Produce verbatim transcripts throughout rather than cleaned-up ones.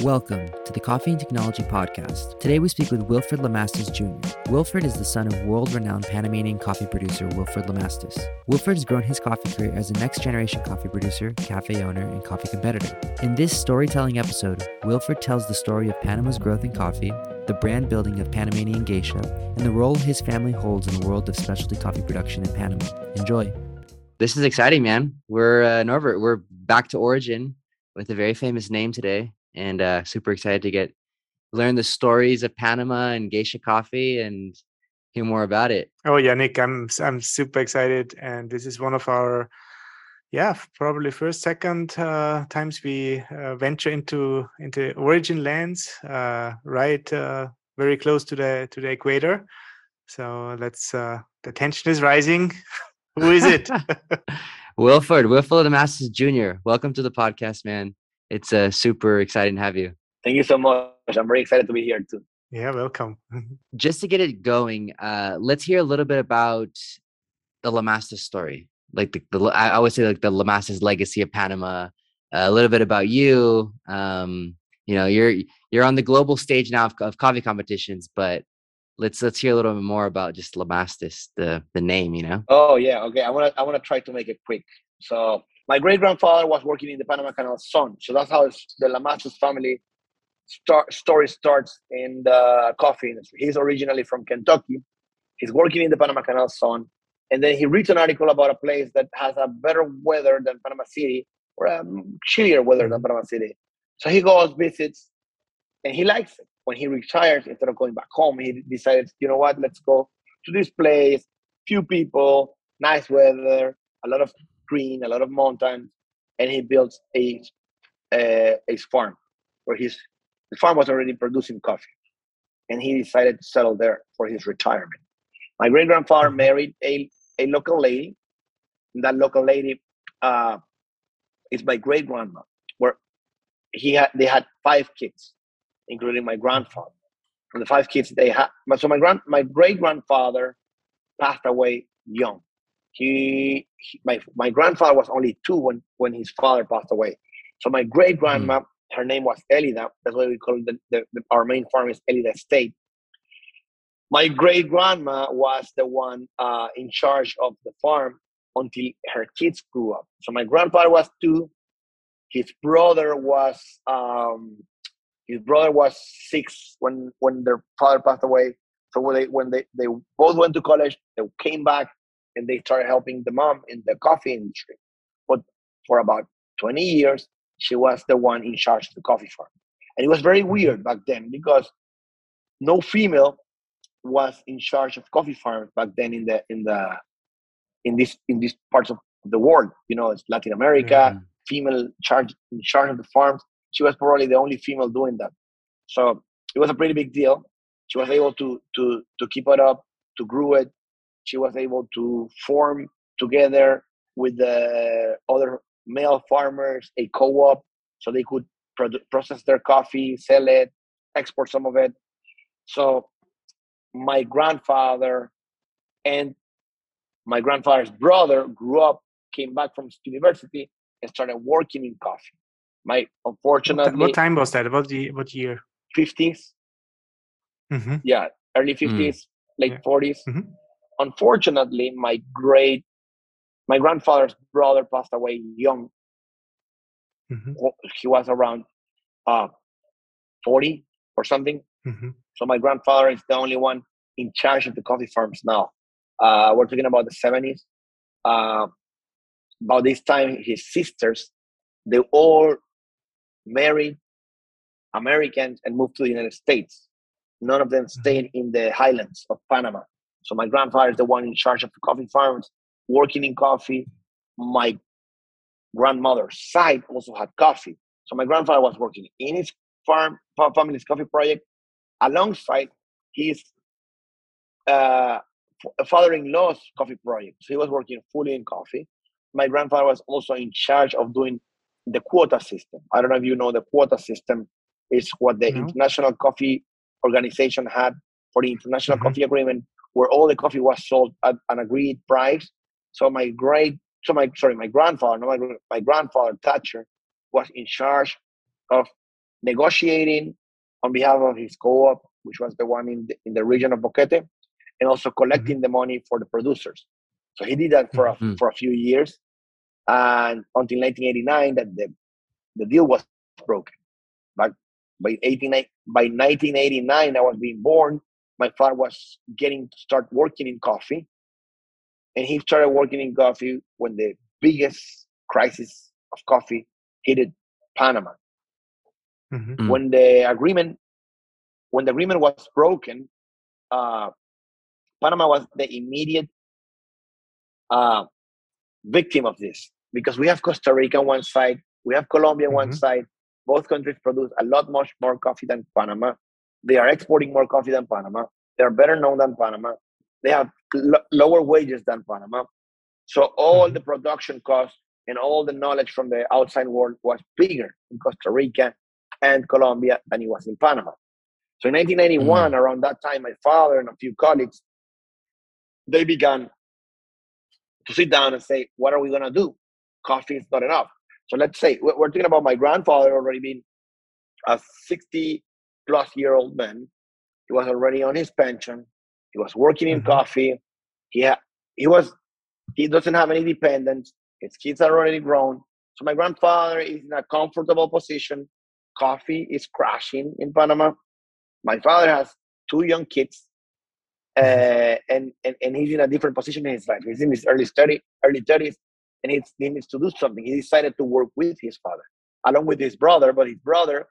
Welcome to the Coffee and Technology Podcast. Today we speak with Wilfred Lamastus Junior Wilfred is the son of world-renowned Panamanian coffee producer Wilfred Lamastus. Wilfred has grown his coffee career as a next-generation coffee producer, cafe owner, and coffee competitor. In this storytelling episode, Wilfred tells the story of Panama's growth in coffee, the brand building of Panamanian Geisha, and the role his family holds in the world of specialty coffee production in Panama. Enjoy. This is exciting, man. We're, uh, Norbert, we're back to origin with a very famous name today. And uh, super excited to get learn the stories of Panama and Geisha coffee and hear more about it. Oh yeah, Nick, I'm I'm super excited, and this is one of our yeah probably first second uh, times we uh, venture into into origin lands, uh, right uh, very close to the to the equator. So let's uh, the tension is rising. Who is it? Wilfred, Wilfred Lamastus Junior Welcome to the podcast, man. It's uh, super exciting to have you. Thank you so much. I'm very excited to be here too. Yeah, welcome. Just to get it going, uh, let's hear a little bit about the Lamastus story. Like the, the I would say like the Lamastus legacy of Panama. Uh, a little bit about you. Um, you know, you're you're on the global stage now of, of coffee competitions, but let's let's hear a little bit more about just Lamastus, the the name. You know. Oh yeah. Okay. I want to I want to try to make it quick. So. My great-grandfather was working in the Panama Canal Zone. So that's how the Lamastus family start, story starts in the coffee industry. He's originally from Kentucky. He's working in the Panama Canal Zone. And then he reads an article about a place that has a better weather than Panama City, or a chillier weather than Panama City. So he goes, visits, and he likes it. When he retires, instead of going back home, he decided, you know what, let's go to this place, few people, nice weather, a lot of green, a lot of mountains, and he built a a, a farm where his the farm was already producing coffee, and he decided to settle there for his retirement. My great grandfather married a a local lady, and that local lady uh, is my great grandma. Where he had they had five kids, including my grandfather. From the five kids they had, so my grand my great grandfather passed away young. He, he my my grandfather was only two when, when his father passed away. So my great grandma, mm. her name was Elida. That's why we call it the, the, the our main farm is Elida Estate. My great grandma was the one uh, in charge of the farm until her kids grew up. So my grandfather was two. His brother was um, his brother was six when when their father passed away. So when they when they, they both went to college, they came back. And they started helping the mom in the coffee industry. But for about twenty years, she was the one in charge of the coffee farm. And it was very weird back then because no female was in charge of coffee farms back then in the in the in this in these parts of the world. You know, it's Latin America, mm-hmm. female charge in charge of the farms. She was probably the only female doing that. So it was a pretty big deal. She was able to to to keep it up, to grow it. She was able to form together with the other male farmers a co-op so they could produ- process their coffee, sell it, export some of it. So my grandfather and my grandfather's brother grew up, came back from university, and started working in coffee. My unfortunately, what, what time was that? What the what year? fifties. Mm-hmm. Yeah, early fifties, mm. late yeah. forties. Mm-hmm. Unfortunately, my great, my grandfather's brother passed away young. Mm-hmm. He was around uh, forty or something. Mm-hmm. So my grandfather is the only one in charge of the coffee farms now. Uh, we're talking about the seventies. Uh, about this time, his sisters, they all married Americans and moved to the United States. None of them stayed mm-hmm. in the highlands of Panama. So my grandfather is the one in charge of the coffee farms, working in coffee. My grandmother's side also had coffee. So my grandfather was working in his farm, family's coffee project, alongside his uh, father-in-law's coffee project. So he was working fully in coffee. My grandfather was also in charge of doing the quota system. I don't know if you know the quota system is what the no. International Coffee Organization had for the International mm-hmm. Coffee Agreement, where all the coffee was sold at an agreed price. So my great, so my sorry, my grandfather, no, my my grandfather Thatcher was in charge of negotiating on behalf of his co-op, which was the one in the, in the region of Boquete, and also collecting mm-hmm. the money for the producers. So he did that for mm-hmm. a, for a few years, and until nineteen eighty-nine, that the the deal was broken. But by eighteen by nineteen eighty-nine, I was being born. My father was getting to start working in coffee, and he started working in coffee when the biggest crisis of coffee hit Panama. Mm-hmm. When the agreement when the agreement was broken, uh, Panama was the immediate uh, victim of this, because we have Costa Rica on one side, we have Colombia on mm-hmm. one side. Both countries produce a lot much more coffee than Panama. They are exporting more coffee than Panama. They are better known than Panama. They have l- lower wages than Panama. So all mm-hmm. the production costs and all the knowledge from the outside world was bigger in Costa Rica and Colombia than it was in Panama. So in nineteen ninety-one, mm-hmm. around that time, my father and a few colleagues, they began to sit down and say, what are we going to do? Coffee is not enough. So let's say, we're talking about my grandfather already being a sixty plus year old man. He was already on his pension. He was working in mm-hmm. coffee. He, ha- he, was, he doesn't have any dependents. His kids are already grown. So my grandfather is in a comfortable position. Coffee is crashing in Panama. My father has two young kids, uh, and, and, and he's in a different position in his life. He's in his early thirties, early thirties, and he's, he needs to do something. He decided to work with his father, along with his brother. But his brother,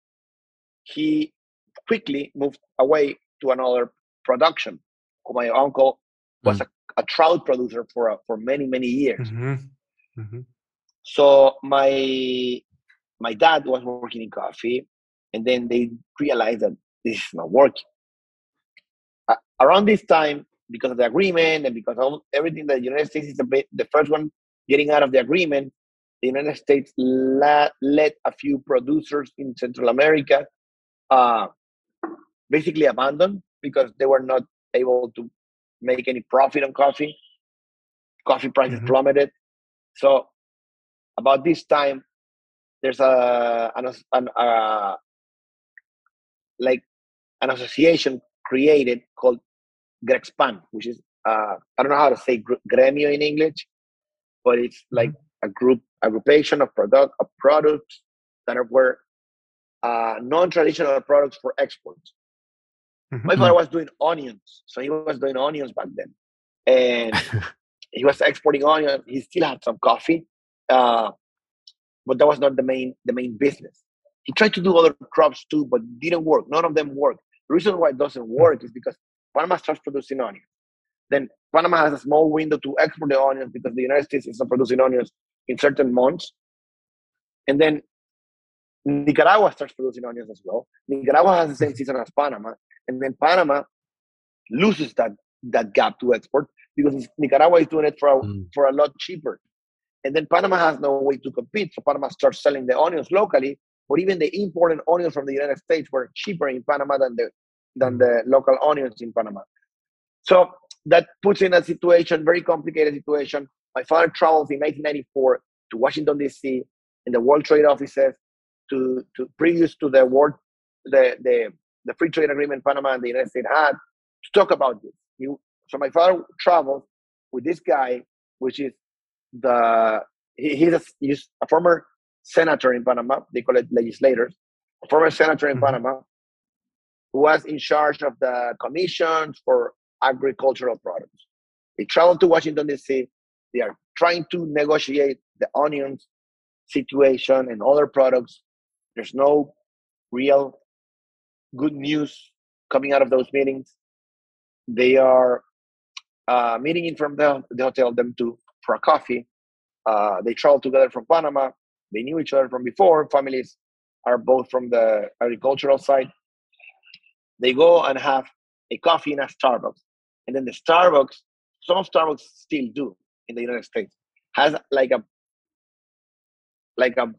he quickly moved away to another production. My uncle was mm-hmm. a, a trout producer for a, for many many years. Mm-hmm. Mm-hmm. So my my dad was working in coffee, and then they realized that this is not working. Uh, around this time, because of the agreement and because of everything, that the United States is a bit, the first one getting out of the agreement, the United States la- let a few producers in Central America uh, basically abandon because they were not able to make any profit on coffee. Coffee prices mm-hmm. plummeted. So about this time, there's a an, an uh, like an association created called Grexpan, which is uh, I don't know how to say gremio in English, but it's like mm-hmm. a group, a groupation of product of products that are, were uh, non-traditional products for exports. Mm-hmm. My father was doing onions, so he was doing onions back then, and he was exporting onions. He still had some coffee, uh, but that was not the main the main business. He tried to do other crops too, but it didn't work. None of them worked. The reason why it doesn't work is because Panama starts producing onions. Then Panama has a small window to export the onions because the United States is not producing onions in certain months. And then Nicaragua starts producing onions as well. Nicaragua has the same season as Panama. And then Panama loses that, that gap to export because Nicaragua is doing it for a, mm. for a lot cheaper. And then Panama has no way to compete. So Panama starts selling the onions locally. But even the imported onions from the United States were cheaper in Panama than the than the local onions in Panama. So that puts in a situation, very complicated situation. My father travels in nineteen ninety-four to Washington, D C, in the World Trade offices, to, to previous to the world, the, the, the free trade agreement Panama and the United States had, to talk about this. He, so my father travels with this guy, which is the, he, he's, a, he's a former senator in Panama. They call it legislators. A former senator in mm-hmm. Panama, who was in charge of the commissions for agricultural products. They traveled to Washington, D C. They are trying to negotiate the onions situation and other products. There's no real good news coming out of those meetings. They are uh, meeting in from the, the hotel, them two, for a coffee. Uh, they traveled together from Panama. They knew each other from before. Families are both from the agricultural side. They go and have a coffee in a Starbucks. And then the Starbucks, some Starbucks still do in the United States, has like a like a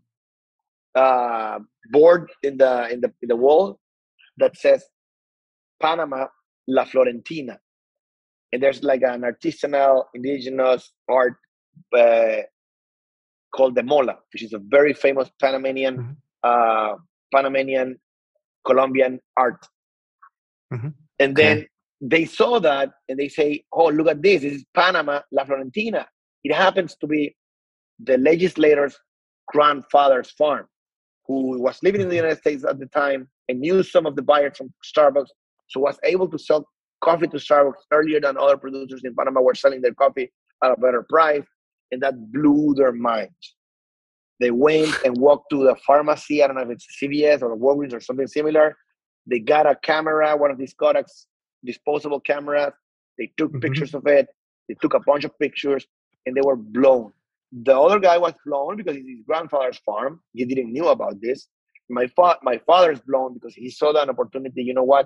uh, board in the in the in the wall that says Panama La Florentina. And there's like an artisanal indigenous art uh, called the mola, which is a very famous Panamanian mm-hmm. uh, Panamanian, Colombian art. Mm-hmm. And then Okay. they saw that and they say, oh, look at this. This is Panama, La Florentina. It happens to be the legislator's grandfather's farm, who was living in the United States at the time and knew some of the buyers from Starbucks, so was able to sell coffee to Starbucks earlier than other producers in Panama were selling their coffee at a better price, and that blew their minds. They went and walked to the pharmacy, I don't know if it's C V S or Walgreens or something similar. They got a camera, one of these Kodak's disposable cameras. They took Mm-hmm. pictures of it. They took a bunch of pictures, and they were blown. The other guy was blown because it's his grandfather's farm. He didn't knew about this. My fa- my father's blown because he saw that opportunity. You know what?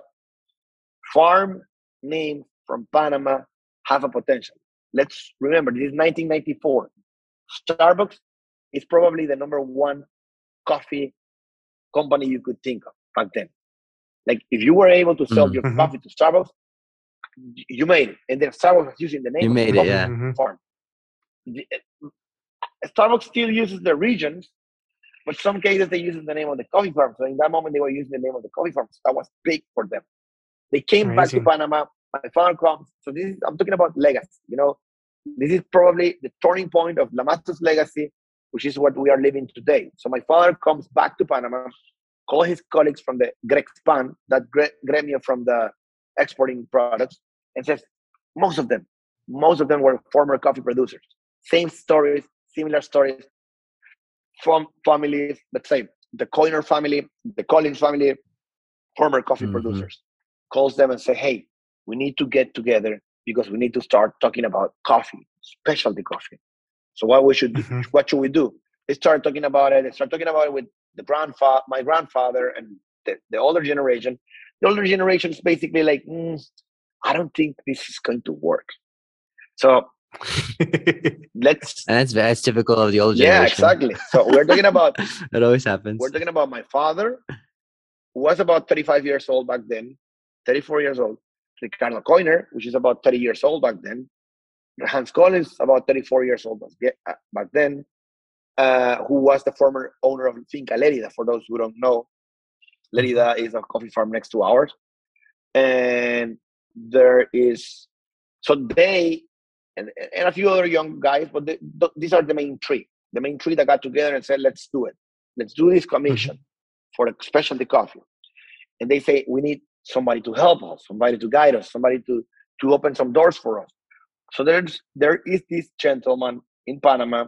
Farm names from Panama have a potential. Let's remember, this is nineteen ninety-four. Starbucks is probably the number one coffee company you could think of back then. Like, if you were able to sell Mm. your Mhm. coffee to Starbucks, you made it. And then Starbucks was using the name You of made the it, coffee yeah. Mhm. farm. The- Starbucks still uses the regions, but some cases they use the name of the coffee farm. So in that moment, they were using the name of the coffee farm. So that was big for them. They came back to Amazing. Panama. My father comes. So this is, I'm talking about legacy. You know, this is probably the turning point of La Masta's legacy, which is what we are living today. So my father comes back to Panama, call his colleagues from the Grexpan, that gre- gremio from the exporting products, and says, most of them, most of them were former coffee producers. Same stories, similar stories from families, let's say the Coiner family, the Collins family, former coffee Mhm. producers. Calls them and say, hey, we need to get together because we need to start talking about coffee, specialty coffee. So what we should do, Mhm. what should we do? They start talking about it. They start talking about it with the grandfather, my grandfather, and the, the older generation. The older generation is basically like, mm, I don't think this is going to work. So let's, And that's that's typical of the older yeah, generation. exactly. So we're talking about, It always happens. we're talking about my father, who was about thirty-five years old back then, thirty-four years old. Ricardo Coiner, which is about thirty years old back then. Hans Collins, about thirty-four years old back then. Uh, who was the former owner of Finca Lerida, for those who don't know. Lerida is a coffee farm next to ours. And there is, so they, and, and a few other young guys, but they, th- these are the main three. The main three that got together and said, let's do it. Let's do this commission for a specialty coffee. And they say, we need somebody to help us, somebody to guide us, somebody to, to open some doors for us. So there's there is this gentleman in Panama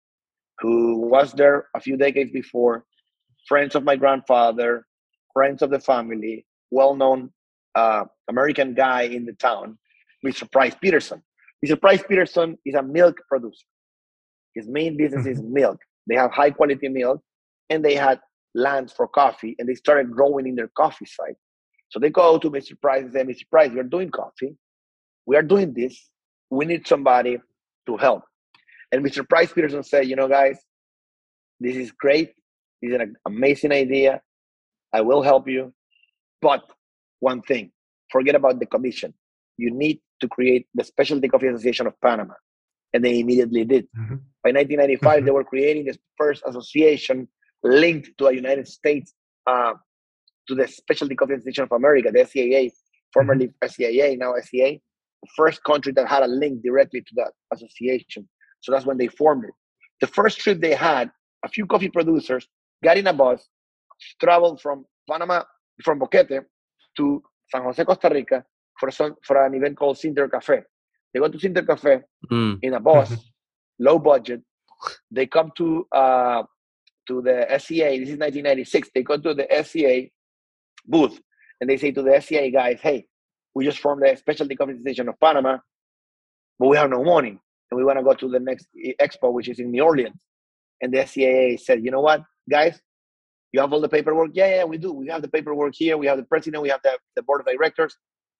who was there a few decades before, friends of my grandfather, friends of the family, well-known uh, American guy in the town, Mister Price Peterson. Mister Price Peterson is a milk producer. His main business is milk. They have high-quality milk, and they had lands for coffee, and they started growing in their coffee site. So they go to Mister Price and say, Mister Price, we're doing coffee. We are doing this. We need somebody to help. And Mister Price Peterson said, you know, guys, this is great. This is an amazing idea. I will help you. But one thing, forget about the commission. You need to create the Specialty Coffee Association of Panama. And they immediately did. Mm-hmm. By nineteen ninety-five, mm-hmm. they were creating the first association linked to a United States, uh, to the Specialty Coffee Association of America, the S C A A, formerly mm-hmm. S C A A, now S C A, the first country that had a link directly to that association. So that's when they formed it. The first trip they had, a few coffee producers got in a bus, traveled from Panama, from Boquete to San Jose, Costa Rica, for some for an event called Sinter Cafe. They go to Sinter Cafe mm. in a bus, mm-hmm. low budget. They come to uh, to the S C A. This is nineteen ninety-six. They go to the S C A booth and they say to the S C A guys, "Hey, we just formed the Specialty Coffee Association of Panama, but we have no money, and we want to go to the next expo, which is in New Orleans." And the S C A A said, "You know what, guys? You have all the paperwork?" Yeah, yeah, we do. We have the paperwork here. We have the president. We have the, the board of directors.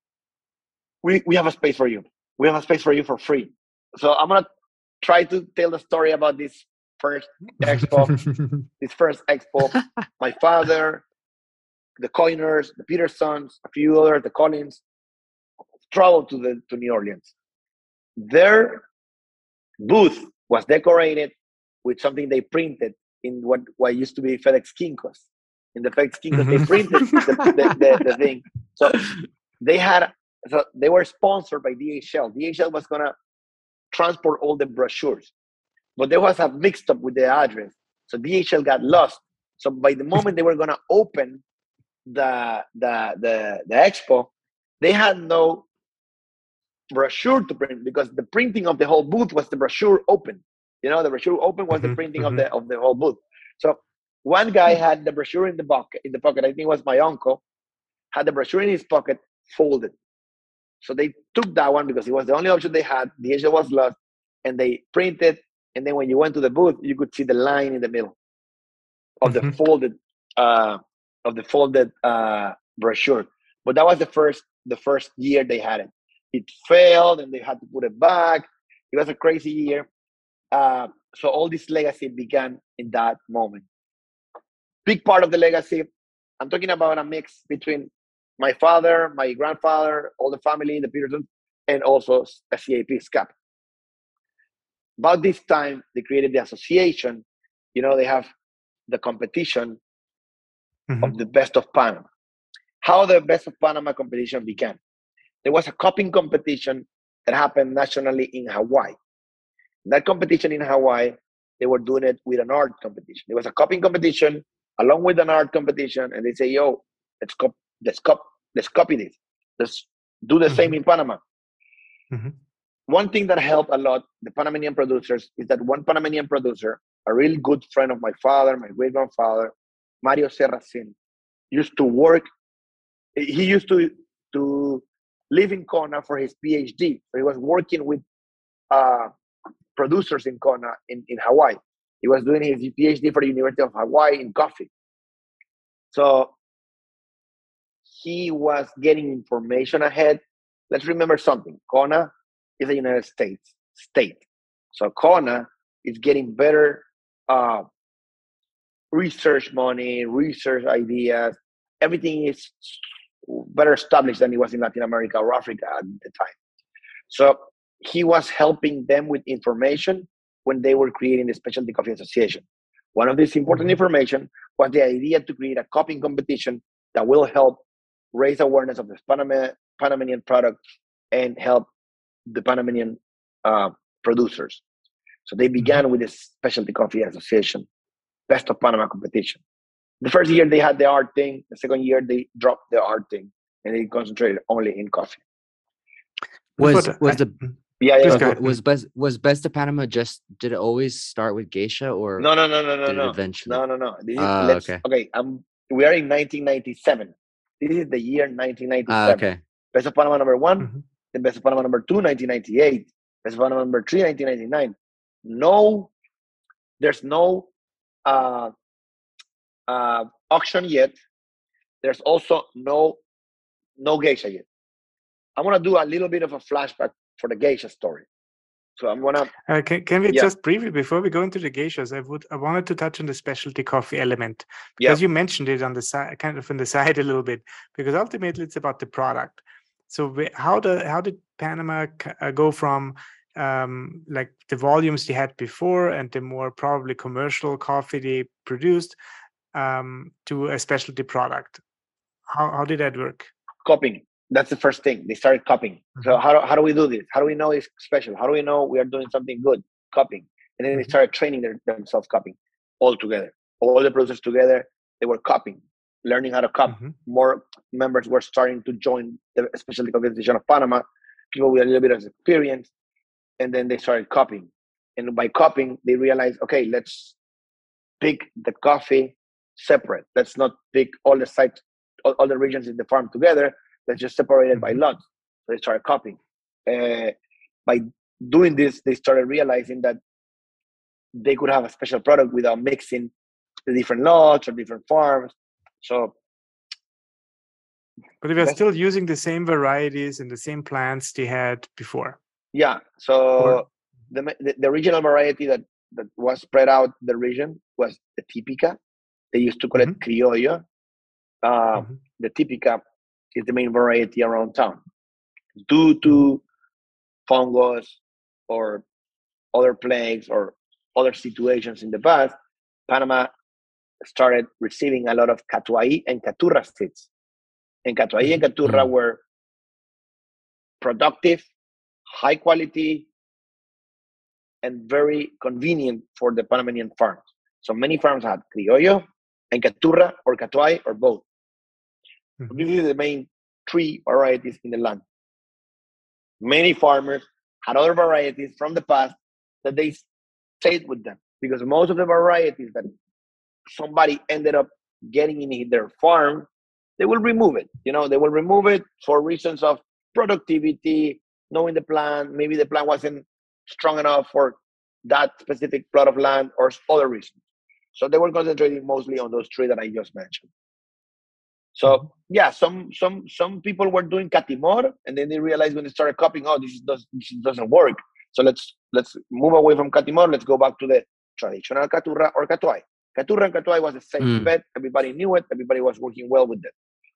We we have a space for you. We have a space for you for free. So I'm gonna try to tell the story about this first expo. this first expo. My father, the Coiners, the Petersons, a few others, the Collins, traveled to the to New Orleans. Their booth was decorated with something they printed in what, what used to be FedEx Kinkos. in the fake skin because mm-hmm. they printed the, the, the, the thing. So they had, so they were sponsored by D H L. D H L was gonna transport all the brochures, but there was a mixed up with the address. So D H L got lost. So by the moment they were gonna open the the the, the expo, they had no brochure to print because the printing of the whole booth was the brochure open. You know, the brochure open was mm-hmm, the printing mm-hmm. of the of the whole booth. So one guy had the brochure in the pocket. In the pocket, I think it was my uncle, had the brochure in his pocket folded. So they took that one because it was the only option they had. The D H L was lost, and they printed. And then when you went to the booth, you could see the line in the middle of mm-hmm. the folded uh, of the folded uh, brochure. But that was the first the first year they had it. It failed, and they had to put it back. It was a crazy year. Uh, so all this legacy began in that moment. Big part of the legacy, I'm talking about a mix between my father, my grandfather, all the family, the Petersons, and also a C A P, S C A P. About this time, they created the association. You know, they have the competition mm-hmm. of the Best of Panama. How the Best of Panama competition began. There was a cupping competition that happened nationally in Hawaii. That competition in Hawaii, they were doing it with an art competition. It was a cupping competition along with an art competition, and they say, "Yo, let's cop, let's cop, let's copy this. Let's do the mm-hmm. same in Panama." Mm-hmm. One thing that helped a lot the Panamanian producers is that one Panamanian producer, a really good friend of my father, my great grandfather, Mario Serracin, used to work. He used to to live in Kona for his PhD. So he was working with uh, producers in Kona in, in Hawaii. He was doing his PhD for the University of Hawaii in coffee. So he was getting information ahead. Let's remember something. Kona is a United States state. So Kona is getting better uh, research money, research ideas. Everything is better established than it was in Latin America or Africa at the time. So he was helping them with information when they were creating the Specialty Coffee Association. One of this important mm-hmm. information was the idea to create a cupping competition that will help raise awareness of the Panama, Panamanian product and help the Panamanian uh, producers. So they began mm-hmm. with the Specialty Coffee Association, Best of Panama competition. The first year they had the art thing. The second year they dropped the art thing and they concentrated only in coffee. Was was the yeah, yeah was, was best was Best of Panama just did it always start with geisha or no no no no no did no it eventually no no no this is, uh, let's, okay okay um we are in nineteen ninety-seven. This is the year nineteen ninety-seven. Uh, okay. Best of Panama number one, mm-hmm. then Best of Panama number two, nineteen ninety-eight. Best of Panama number three, nineteen ninety-nine. No, there's no uh, uh, auction yet. There's also no no geisha yet. I'm gonna do a little bit of a flashback for the geisha story. So I'm gonna. Uh, can can we yeah. just briefly before we go into the geishas, I would I wanted to touch on the specialty coffee element because yeah. you mentioned it on the side, kind of on the side a little bit, because ultimately it's about the product. So how the how did Panama uh, go from um, like the volumes they had before and the more probably commercial coffee they produced um, to a specialty product? How how did that work? Cupping. That's the first thing. They started cupping. Mm-hmm. So how do, how do we do this? How do we know it's special? How do we know we are doing something good? Cupping. And then mm-hmm. they started training their, themselves cupping all together. All the producers together, they were cupping, learning how to cup. Mm-hmm. More members were starting to join the Specialty Coffee Association of Panama, people with a little bit of experience, and then they started cupping. And by cupping, they realized, okay, let's pick the coffee separate. Let's not pick all the sites, all, all the regions in the farm together. Let's just separate it by lots. So they started copying. Uh, by doing this, they started realizing that they could have a special product without mixing the different lots or different farms. So, but they were still using the same varieties and the same plants they had before. Yeah. So or, the, the the regional variety that that was spread out the region was the Típica. They used to call mm-hmm. it Criollo. Uh, mm-hmm. The Típica is the main variety around town. Due to fungus or other plagues or other situations in the past, Panama started receiving a lot of Catuai and Caturra seeds. And Catuai and Caturra mm-hmm. were productive, high quality, and very convenient for the Panamanian farms. So many farms had Criollo and Caturra or Catuai or both. Mm-hmm. This is the main three varieties in the land. Many farmers had other varieties from the past that they stayed with them, because most of the varieties that somebody ended up getting in their farm, they will remove it. You know, they will remove it for reasons of productivity, knowing the plant. Maybe the plant wasn't strong enough for that specific plot of land or other reasons. So they were concentrating mostly on those three that I just mentioned. So yeah, some some some people were doing Catimor, and then they realized when they started copying, oh, this, does, this doesn't work. So let's let's move away from Catimor. Let's go back to the traditional Caturra or Catuai. Caturra and Catuai was the same mm. bet. Everybody knew it. Everybody was working well with it.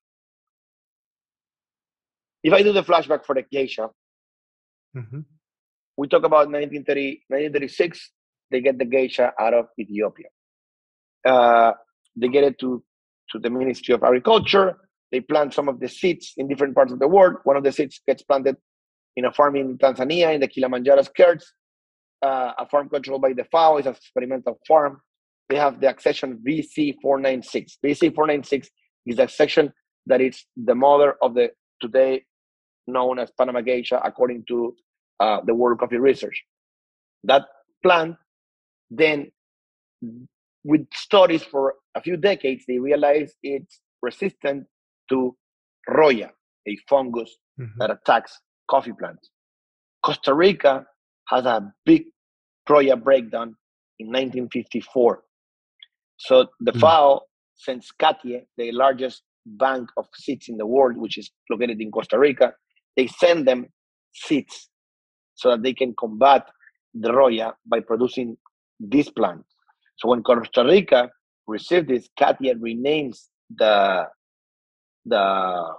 If I do the flashback for the geisha, mm-hmm. we talk about nineteen thirty, nineteen thirty-six, they get the geisha out of Ethiopia. Uh, they get it to, to the Ministry of Agriculture. They plant some of the seeds in different parts of the world. One of the seeds gets planted in a farm in Tanzania, in the Kilimanjaro skirts, uh, a farm controlled by the F A O. It's an experimental farm. They have the accession B C four ninety-six. B C four ninety-six is the section that is the mother of the today known as Panama geisha, according to uh, the World Coffee Research. That plant, then, with studies for a few decades, they realized it's resistant to roya, a fungus mm-hmm. that attacks coffee plants. Costa Rica has a big roya breakdown in nineteen fifty-four. So the mm-hmm. F A O sends CATIE, the largest bank of seeds in the world, which is located in Costa Rica. They send them seeds so that they can combat the roya by producing this plant. So when Costa Rica received this, CATIE renames the the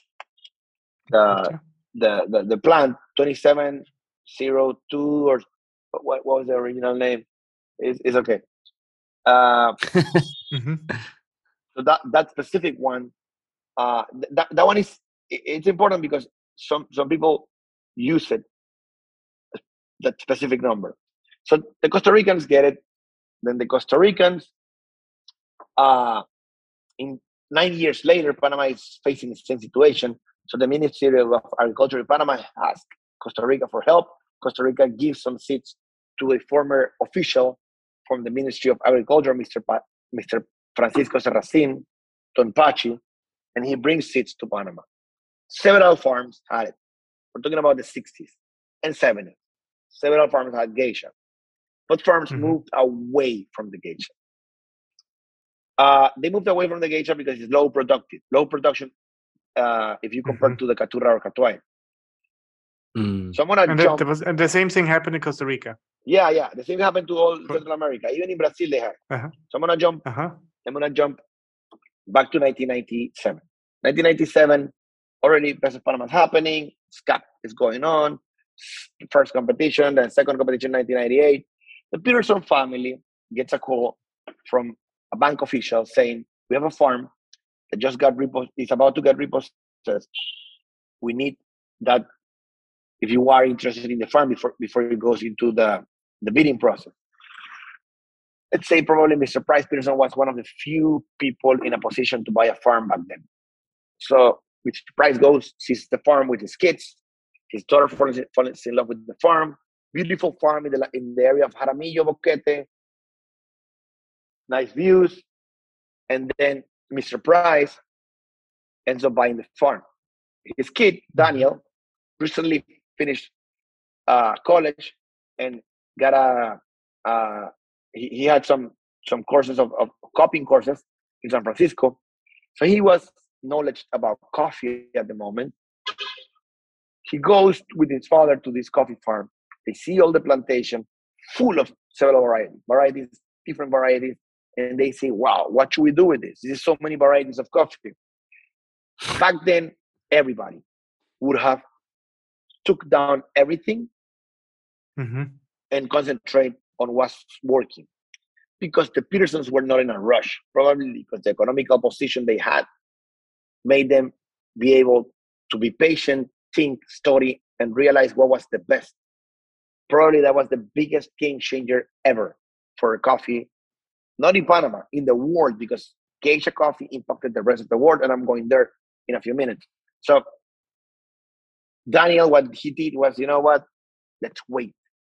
the the the, the plant twenty-seven oh two, or what, what was the original name? It's, it's okay. Uh, mm-hmm. So that that specific one, uh, that that one is it's important because some some people use it, that specific number. So the Costa Ricans get it. Then the Costa Ricans, uh, in nine years later, Panama is facing the same situation. So the Ministry of Agriculture in Panama asked Costa Rica for help. Costa Rica gives some seeds to a former official from the Ministry of Agriculture, Mister Pa- Mister Francisco Serracin Tonpachi, and he brings seeds to Panama. Several farms had it. We're talking about the sixties and seventies. Several farms had geisha, but farms mm-hmm. moved away from the geisha. Uh, they moved away from the geisha because it's low productive, low production uh, if you compare mm-hmm. to the Caturra or Catuai. Mm. So I'm gonna and jump. That, was, and the same thing happened in Costa Rica. Yeah, yeah. The same happened to all Central America. Even in Brazil, they have. Uh-huh. So I'm gonna jump. Uh-huh. I'm gonna jump back to nineteen ninety-seven. nineteen ninety-seven, already Best of Panama is happening. S C A P is going on. First competition, then second competition, nineteen ninety-eight. The Peterson family gets a call from a bank official saying, "We have a farm that just got repossessed. It's about to get repossessed. We need that. If you are interested in the farm before before it goes into the, the bidding process." Let's say probably Mister Price Peterson was one of the few people in a position to buy a farm back then. So Mister Price goes, sees the farm with his kids. His daughter falls, falls in love with the farm. Beautiful farm in the, in the area of Jaramillo, Boquete. Nice views. And then Mister Price ends up buying the farm. His kid, Daniel, recently finished uh, college and got a, uh, he, he had some some courses of, of copying courses in San Francisco. So he was knowledge about coffee at the moment. He goes with his father to this coffee farm. They see all the plantation full of several varieties, varieties, different varieties. And they say, wow, what should we do with this? There's so many varieties of coffee. Back then, everybody would have took down everything mm-hmm. and concentrate on what's working. because the Petersons were not in a rush, probably because the economical position they had made them be able to be patient, think, study, and realize what was the best. Probably that was the biggest game changer ever for coffee, not in Panama, in the world, because geisha coffee impacted the rest of the world, and I'm going there in a few minutes. So Daniel, what he did was, you know what? Let's wait.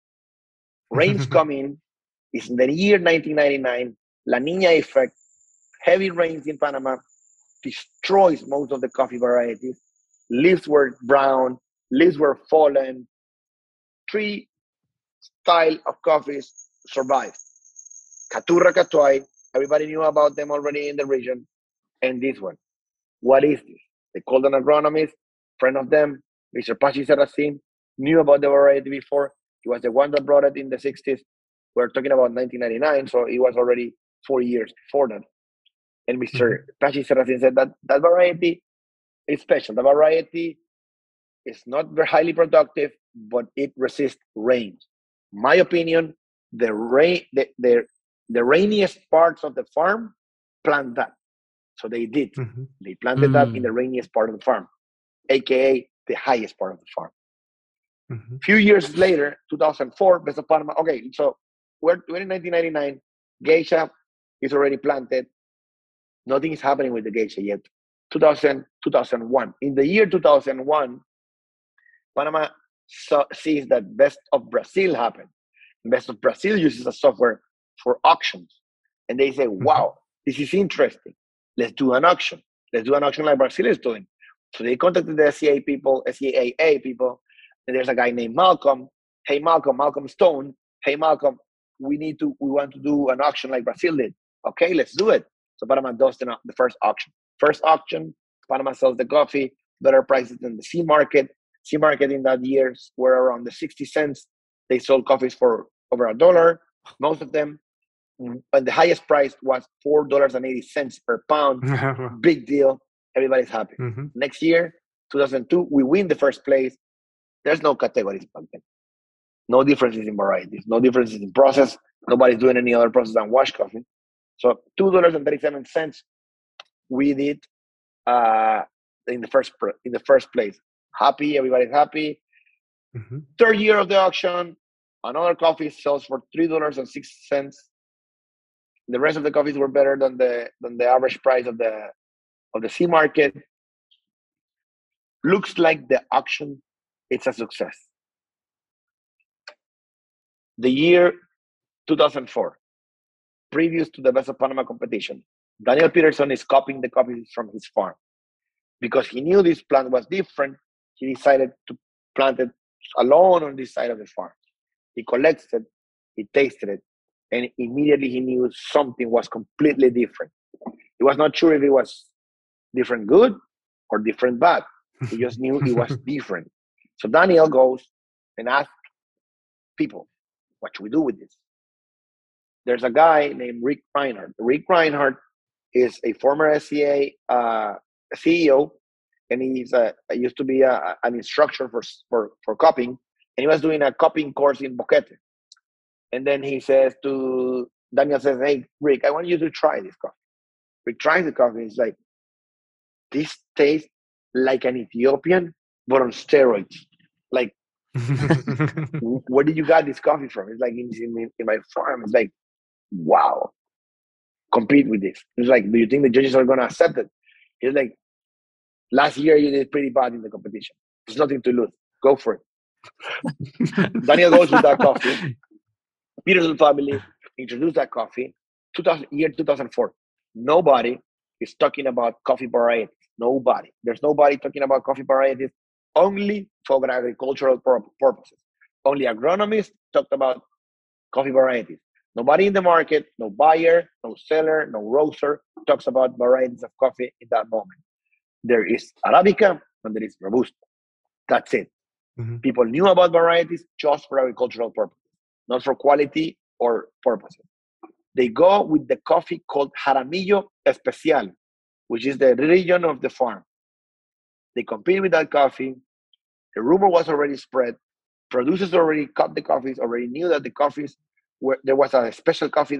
Rain's coming. It's in the year nineteen ninety-nine. La Niña effect. Heavy rains in Panama destroys most of the coffee varieties. Leaves were brown. Leaves were fallen. Three style of coffees survived. Caturra, Catuay. Everybody knew about them already in the region. And this one. What is this? They called an agronomist, friend of them, Mister Pachi Serracin, knew about the variety before. He was the one that brought it in the sixties. We're talking about nineteen ninety-nine, so it was already four years before that. And Mister Mm-hmm. Pachi Serracin said that that variety is special. The variety is not very highly productive, but it resists rain. My opinion, the rain, the, the, the rainiest parts of the farm, plant that. So they did. Mm-hmm. They planted mm. that in the rainiest part of the farm, aka the highest part of the farm. Mm-hmm. Few years later, two thousand four, Best of Panama. Okay, so we're, we're in nineteen ninety-nine. Geisha is already planted. Nothing is happening with the geisha yet. two thousand, two thousand one. In the year two thousand one, Panama saw, sees that Best of Brazil happened. Best of Brazil uses a software for auctions. And they say, wow, this is interesting. Let's do an auction. Let's do an auction like Brazil is doing. So they contacted the S C A people, S C A A people, and there's a guy named Malcolm. Hey, Malcolm, Malcolm Stone. Hey, Malcolm, we need to, we want to do an auction like Brazil did. Okay, let's do it. So Panama does the, the first auction. First auction, Panama sells the coffee, better prices than the C market. C market in that year were around the sixty cents. They sold coffees for over a dollar, most of them. And the highest price was four dollars and eighty cents per pound. Big deal. Everybody's happy. Mm-hmm. Next year, two thousand two, we win the first place. There's no categories back then. No differences in varieties. No differences in process. Nobody's doing any other process than wash coffee. So two dollars and thirty-seven cents we did uh, in the first in the first place. Happy. Everybody's happy. Mm-hmm. Third year of the auction, another coffee sells for three dollars and sixty cents. The rest of the coffees were better than the than the average price of the of the C market. Looks like the auction, it's a success. The year two thousand four, previous to the Best of Panama competition, Daniel Peterson is copying the coffees from his farm. Because he knew this plant was different, he decided to plant it alone on this side of the farm. He collects it, he tasted it, and immediately he knew something was completely different. He was not sure if it was different good or different bad. He just knew it was different. So Daniel goes and asks people, what should we do with this? There's a guy named Rick Reinhardt. Rick Reinhardt is a former S C A uh, C E O, and he's a, used to be a, an instructor for, for, for copying, and he was doing a copying course in Boquete. And then he says to, Daniel says, hey, Rick, I want you to try this coffee. Rick tries the coffee, he's like, this tastes like an Ethiopian, but on steroids. Like, where did you get this coffee from? It's like in, in, in my farm. It's like, wow, compete with this. It's like, do you think the judges are going to accept it? He's like, last year you did pretty bad in the competition. There's nothing to lose. Go for it. Daniel goes with that coffee. Peterson family introduced that coffee. two thousand, year two thousand four. Nobody is talking about coffee varieties. Nobody. There's nobody talking about coffee varieties only for agricultural purposes. Only agronomists talked about coffee varieties. Nobody in the market, no buyer, no seller, no roaster talks about varieties of coffee in that moment. There is Arabica and there is Robusta. That's it. Mm-hmm. People knew about varieties just for agricultural purposes, not for quality or purposes. They go with the coffee called Jaramillo Especial, which is the region of the farm. They compete with that coffee. The rumor was already spread. Producers already cut the coffees, already knew that the coffees were, there was a special coffee that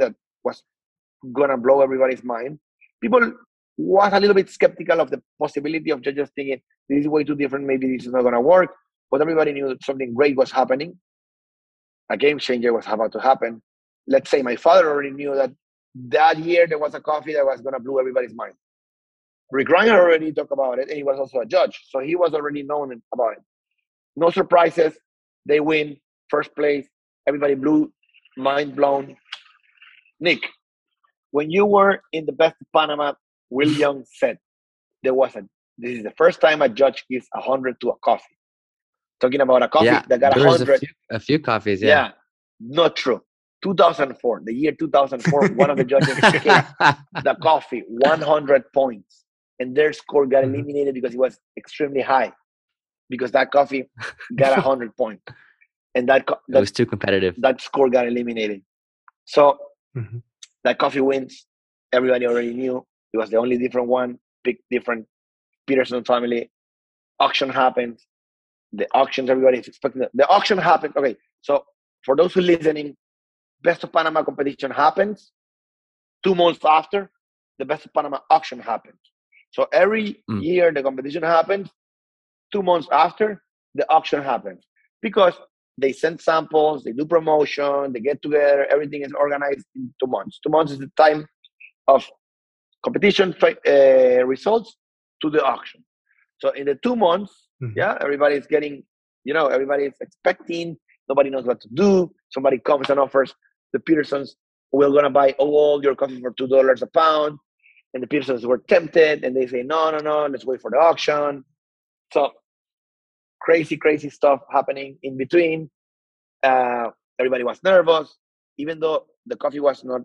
was gonna blow everybody's mind. People was a little bit skeptical of the possibility of just thinking this is way too different. Maybe this is not gonna work. But everybody knew that something great was happening. A game changer was about to happen. Let's say my father already knew that that year there was a coffee that was gonna blow everybody's mind. Rick Ryan already talked about it, and he was also a judge, so he was already known about it. No surprises. They win first place. Everybody blew, mind blown. Nick, when you were in the Best of Panama, Will Young said there was a. This is the first time a judge gives a hundred to a coffee. Talking about a coffee yeah, that got a hundred. A few, a few coffees. Yeah. yeah, not true. two thousand four, the year two thousand four, one of the judges gave the coffee one hundred points. And their score got eliminated because it was extremely high. Because that coffee got a hundred points, and that, co- that it was too competitive. That score got eliminated. So mm-hmm. that coffee wins. Everybody already knew it was the only different one. Big different. Peterson family. Auction happens. The auctions everybody is expecting. The, the auction happened. Okay, so for those who are listening, Best of Panama competition happens. Two months after, the Best of Panama auction happens. So every mm. year the competition happens. Two months after, the auction happens. Because they send samples, they do promotion, they get together, everything is organized in two months. Two months is the time of competition uh, results to the auction. So in the two months, mm-hmm. yeah, everybody is getting, you know, everybody is expecting, nobody knows what to do. Somebody comes and offers the Petersons, we're going to buy all your coffee for two dollars a pound. And the Petersons were tempted, and they say, no, no, no, let's wait for the auction. So crazy, crazy stuff happening in between. Uh, everybody was nervous, even though the coffee was not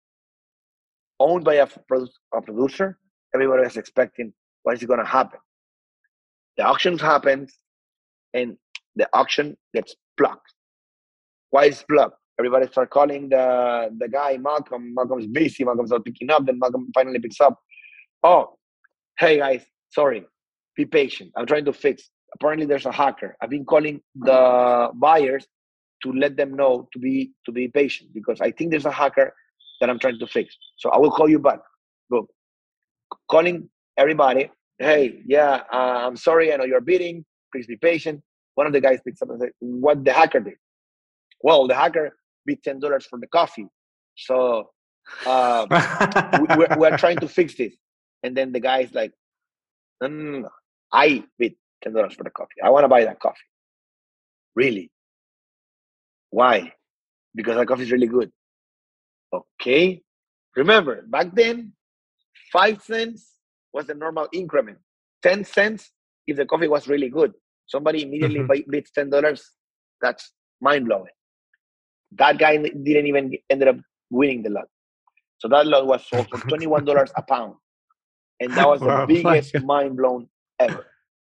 owned by a, produ- a producer. Everybody was expecting what is going to happen. The auction happens, and the auction gets blocked. Why is it blocked? Everybody starts calling the, the guy, Malcolm. Malcolm's busy. Malcolm's not picking up. Then Malcolm finally picks up. Oh, hey, guys, sorry. Be patient. I'm trying to fix. Apparently, there's a hacker. I've been calling the buyers to let them know to be to be patient because I think there's a hacker that I'm trying to fix. So I will call you back. Go. Calling everybody. Hey, yeah, uh, I'm sorry. I know you're bidding. Please be patient. One of the guys picks up and says, what the hacker did? Well, the hacker bid ten dollars for the coffee. So uh, we, we're, we're trying to fix this. And then the guy's like, no, no, no, no. I bid ten dollars for the coffee. I want to buy that coffee. Really? Why? Because that coffee is really good. Okay. Remember, back then, five cents was the normal increment. ten cents if the coffee was really good. Somebody immediately mm-hmm. bids ten dollars. That's mind-blowing. That guy didn't even ended up winning the lot. So that lot was sold for twenty-one dollars a pound. And that was wow, the biggest mind-blown ever.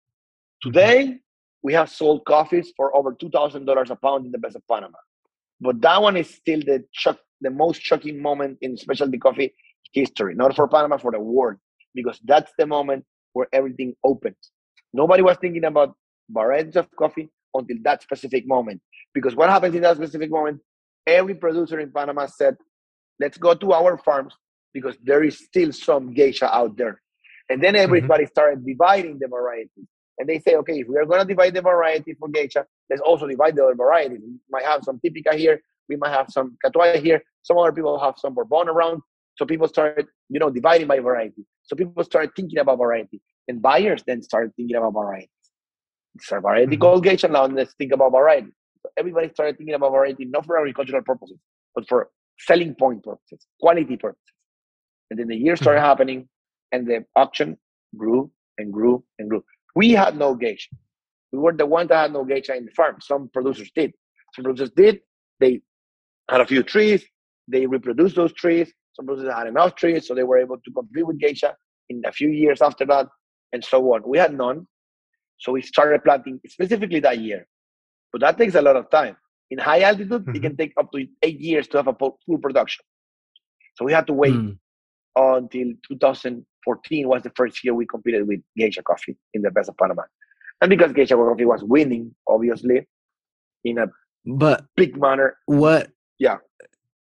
Today, we have sold coffees for over two thousand dollars a pound in the Best of Panama. But that one is still the shock, the most shocking moment in specialty coffee history. Not for Panama, for the world. Because that's the moment where everything opens. Nobody was thinking about varieties of coffee until that specific moment. Because what happens in that specific moment, every producer in Panama said, let's go to our farms because there is still some geisha out there. And then everybody mm-hmm. started dividing the varieties. And they say, okay, if we are going to divide the variety for geisha, let's also divide the other varieties. We might have some Típica here. We might have some Catuaya here. Some other people have some Bourbon around. So people started, you know, dividing by variety. So people started thinking about variety. And buyers then started thinking about variety. It's a variety mm-hmm. called geisha now, and let's think about variety. So everybody started thinking about variety, not for agricultural purposes, but for selling point purposes, quality purposes. And then the years started mm-hmm. happening, and the auction grew and grew and grew. We had no geisha. We were the ones that had no geisha in the farm. Some producers did. Some producers did. They had a few trees. They reproduced those trees. Some producers had enough trees, so they were able to compete with geisha in a few years after that, and so on. We had none. So we started planting specifically that year. But that takes a lot of time. In high altitude, mm-hmm. it can take up to eight years to have a full production. So we had to wait mm. until two thousand fourteen was the first year we competed with geisha coffee in the Best of Panama. And because geisha coffee was winning, obviously, in a but big manner. What? Yeah.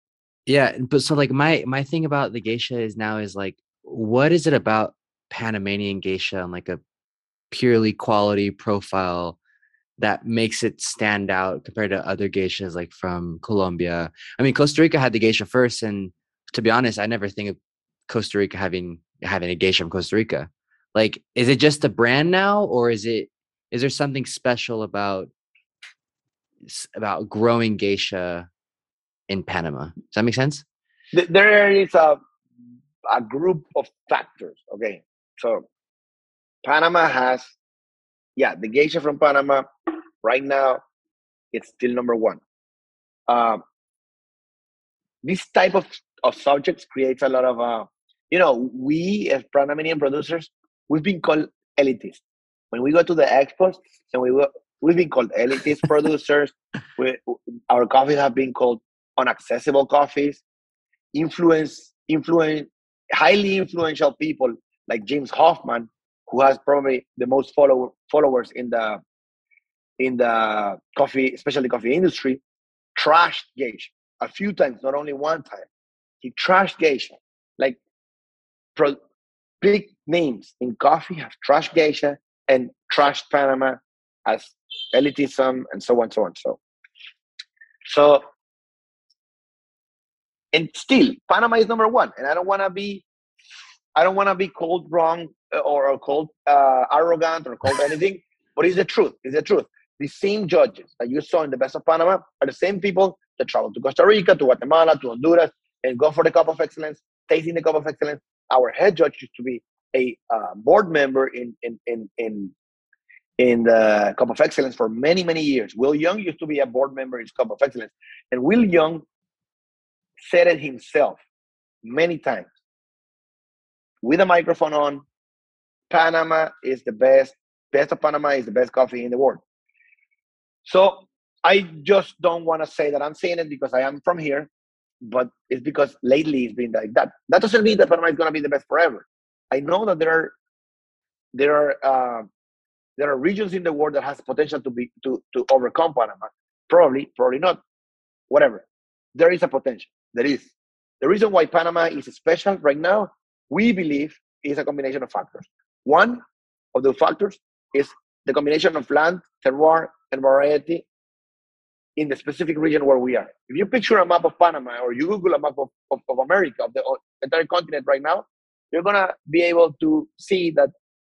Yeah, but so like my my thing about the geisha is now is like, what is it about Panamanian geisha and like a purely quality profile that makes it stand out compared to other geishas like from Colombia? I mean, Costa Rica had the geisha first, and to be honest, I never think of Costa Rica having having a geisha from Costa Rica. Like, is it just a brand now, or is it is there something special about about growing geisha in Panama? Does that make sense? There is a a group of factors. Okay, so Panama has, yeah, the geisha from Panama right now, it's still number one. Um, this type of, of subjects creates a lot of, uh, you know, we as Panamanian producers, we've been called elitist. When we go to the expos, and we will, we've been called elitist producers. We, our coffees have been called unaccessible coffees. Influence, influence, highly influential people like James Hoffman, who has probably the most follow, followers in the in the coffee, especially coffee industry, trashed geisha a few times, not only one time. He trashed geisha. Like pro, big names in coffee have trashed geisha and trashed Panama as elitism and so on, so on. So, so and still, Panama is number one. And I don't want to be, I don't want to be called wrong or, or called uh, arrogant or called anything, but it's the truth. It's the truth. The same judges that you saw in the Best of Panama are the same people that travel to Costa Rica, to Guatemala, to Honduras, and go for the Cup of Excellence, tasting the Cup of Excellence. Our head judge used to be a uh, board member in in in in in the Cup of Excellence for many many years. Will Young used to be a board member in Cup of Excellence, and Will Young said it himself many times with a microphone on. Panama is the best. Best of Panama is the best coffee in the world. So I just don't want to say that I'm saying it because I am from here, but it's because lately it's been like that. That doesn't mean that Panama is going to be the best forever. I know that there are there are uh, there are regions in the world that has potential to be to to overcome Panama. Probably, probably not. Whatever. There is a potential. There is. The reason why Panama is special right now, we believe, is a combination of factors. One of the factors is the combination of land, terroir, and variety in the specific region where we are. If you picture a map of Panama or you Google a map of, of, of America, of the entire continent right now, you're going to be able to see that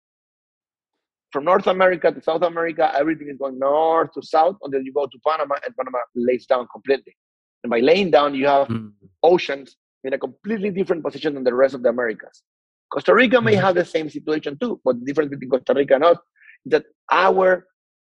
from North America to South America, everything is going north to south until you go to Panama, and Panama lays down completely. And by laying down, you have mm. oceans in a completely different position than the rest of the Americas. Costa Rica may mm. have the same situation too, but the difference between Costa Rica and us is that our,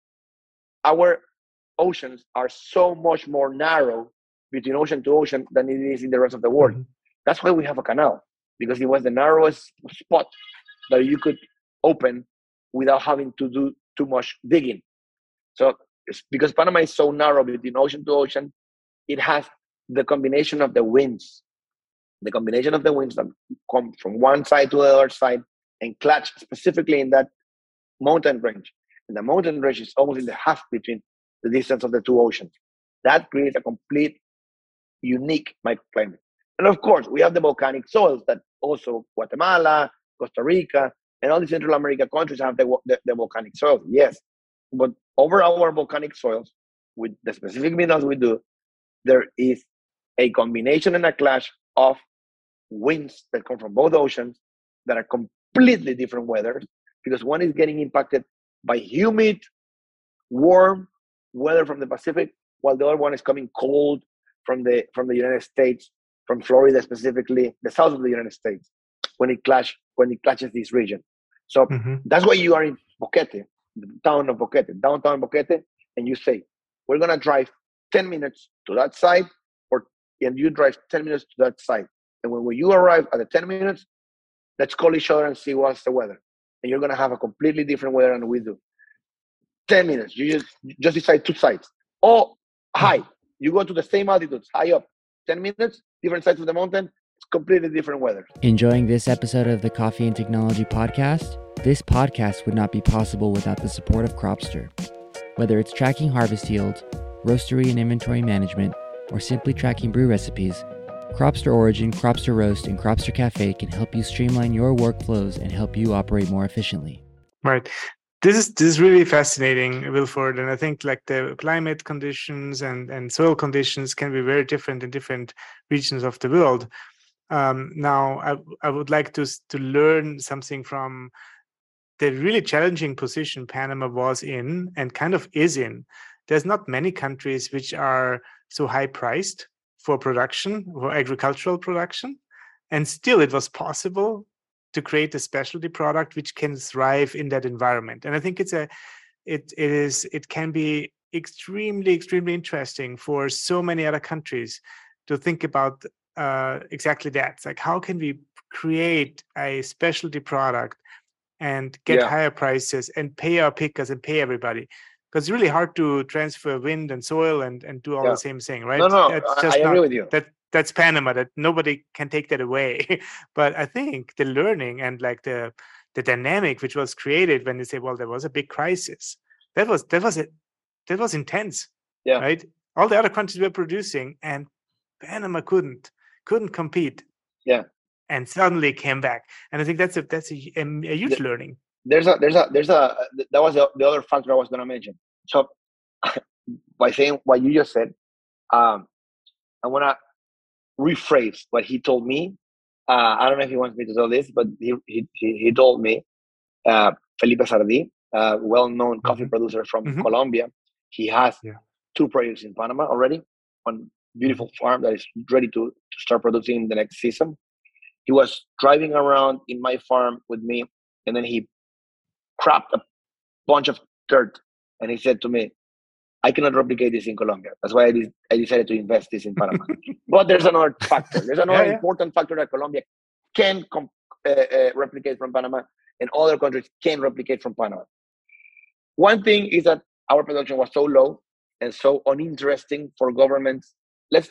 our oceans are so much more narrow between ocean to ocean than it is in the rest of the world. Mm-hmm. That's why we have a canal, because it was the narrowest spot that you could open without having to do too much digging. So it's because Panama is so narrow between ocean to ocean, it has the combination of the winds, the combination of the winds that come from one side to the other side and clutch specifically in that mountain range. And the mountain range is almost in the half between the distance of the two oceans. That creates a complete, unique microclimate. And of course, we have the volcanic soils that also Guatemala, Costa Rica, and all the Central American countries have the, the, the volcanic soils, yes. But over our volcanic soils, with the specific minerals we do, there is a combination and a clash of winds that come from both oceans that are completely different weathers, because one is getting impacted by humid, warm weather from the Pacific, while the other one is coming cold from the from the United States, from Florida specifically, the south of the United States, when it clash when it clashes this region. So mm-hmm. that's why you are in Boquete, the town of Boquete, downtown Boquete, and you say, we're gonna drive ten minutes to that side, or and you drive ten minutes to that side. And when, when you arrive at the ten minutes, let's call each other and see what's the weather. And you're gonna have a completely different weather than we do. ten minutes, you just just decide two sides. Or high, you go to the same altitudes, high up. ten minutes, different sides of the mountain, it's completely different weather. Enjoying this episode of the Coffee and Technology Podcast? This podcast would not be possible without the support of Cropster. Whether it's tracking harvest yields, roastery and inventory management, or simply tracking brew recipes, Cropster Origin, Cropster Roast, and Cropster Cafe can help you streamline your workflows and help you operate more efficiently. Right. This is this is really fascinating, Wilford, and I think like the climate conditions and, and soil conditions can be very different in different regions of the world. Um, now, I I would like to to learn something from the really challenging position Panama was in and kind of is in. There's not many countries which are so high priced for production, for agricultural production, and still it was possible to create a specialty product which can thrive in that environment. And I think it's a, it it is it can be extremely extremely interesting for so many other countries to think about uh, exactly that. It's like, how can we create a specialty product and get Yeah. higher prices and pay our pickers and pay everybody? Because it's really hard to transfer wind and soil and and do all Yeah. the same thing, right? No, no, That's I, just I agree not with you. that. That's Panama. That nobody can take that away. But I think the learning and like the the dynamic which was created when they say, well, there was a big crisis. That was that was it. That was intense. Yeah. Right. All the other countries were producing, and Panama couldn't couldn't compete. Yeah. And suddenly came back. And I think that's a that's a, a, a huge The, learning. There's a there's a there's a that was the, the other factor I was going to mention. So by saying what you just said, um, I want to rephrase what he told me. Uh, I don't know if he wants me to tell this, but he he he told me, uh, Felipe Sardi, uh, well-known coffee Mm-hmm. producer from Mm-hmm. Colombia. He has yeah. two projects in Panama already, one beautiful mm-hmm. farm that is ready to, to start producing in the next season. He was driving around in my farm with me, and then he crapped a bunch of dirt, and he said to me, I cannot replicate this in Colombia. That's why I, de- I decided to invest this in Panama. But there's another factor. There's another yeah, yeah. important factor that Colombia can com- uh, uh, replicate from Panama, and other countries can replicate from Panama. One thing is that our production was so low and so uninteresting for governments. Let's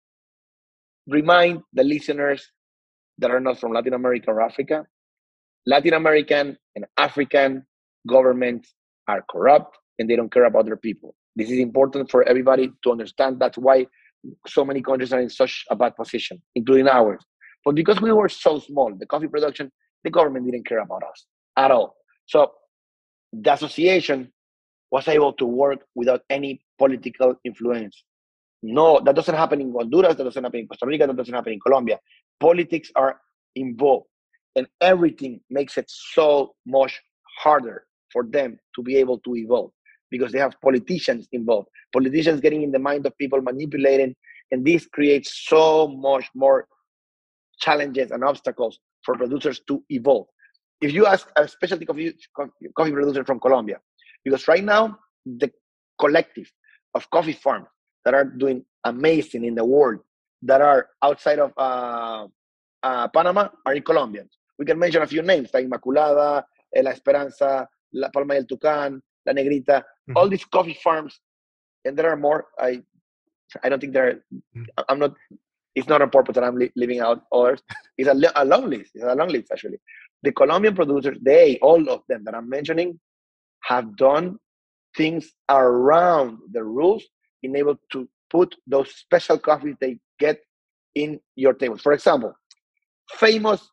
remind the listeners that are not from Latin America or Africa. Latin American and African governments are corrupt, and they don't care about their people. This is important for everybody to understand. That's why so many countries are in such a bad position, including ours. But because we were so small, the coffee production, the government didn't care about us at all. So the association was able to work without any political influence. No, that doesn't happen in Honduras, that doesn't happen in Costa Rica, that doesn't happen in Colombia. Politics are involved, and everything makes it so much harder for them to be able to evolve, because they have politicians involved, politicians getting in the mind of people, manipulating, and this creates so much more challenges and obstacles for producers to evolve. If you ask a specialty coffee, coffee producer from Colombia, because right now, the collective of coffee farms that are doing amazing in the world, that are outside of uh, uh, Panama, are in Colombians. We can mention a few names, like Inmaculada, La Esperanza, La Palma del Tucán, La Negrita, mm-hmm. all these coffee farms, and there are more. I I don't think there are, mm-hmm. I'm not, it's not on purpose that I'm li- leaving out others. It's a, a long list, it's a long list actually. The Colombian producers, they, all of them that I'm mentioning, have done things around the rules in able to put those special coffees they get in your tables. For example, famous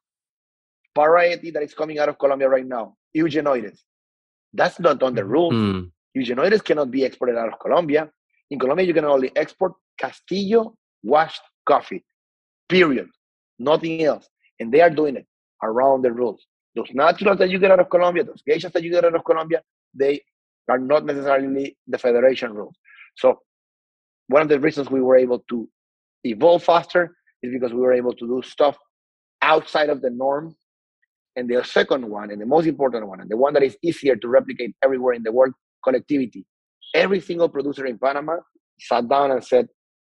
variety that is coming out of Colombia right now, Eugenioides. That's not on the rules. Mm. Eugenioides cannot be exported out of Colombia. In Colombia, you can only export Castillo washed coffee, period. Nothing else. And they are doing it around the rules. Those naturals that you get out of Colombia, those geishas that you get out of Colombia, they are not necessarily the federation rules. So one of the reasons we were able to evolve faster is because we were able to do stuff outside of the norm. And the second one, and the most important one, and the one that is easier to replicate everywhere in the world, connectivity. Every single producer in Panama sat down and said,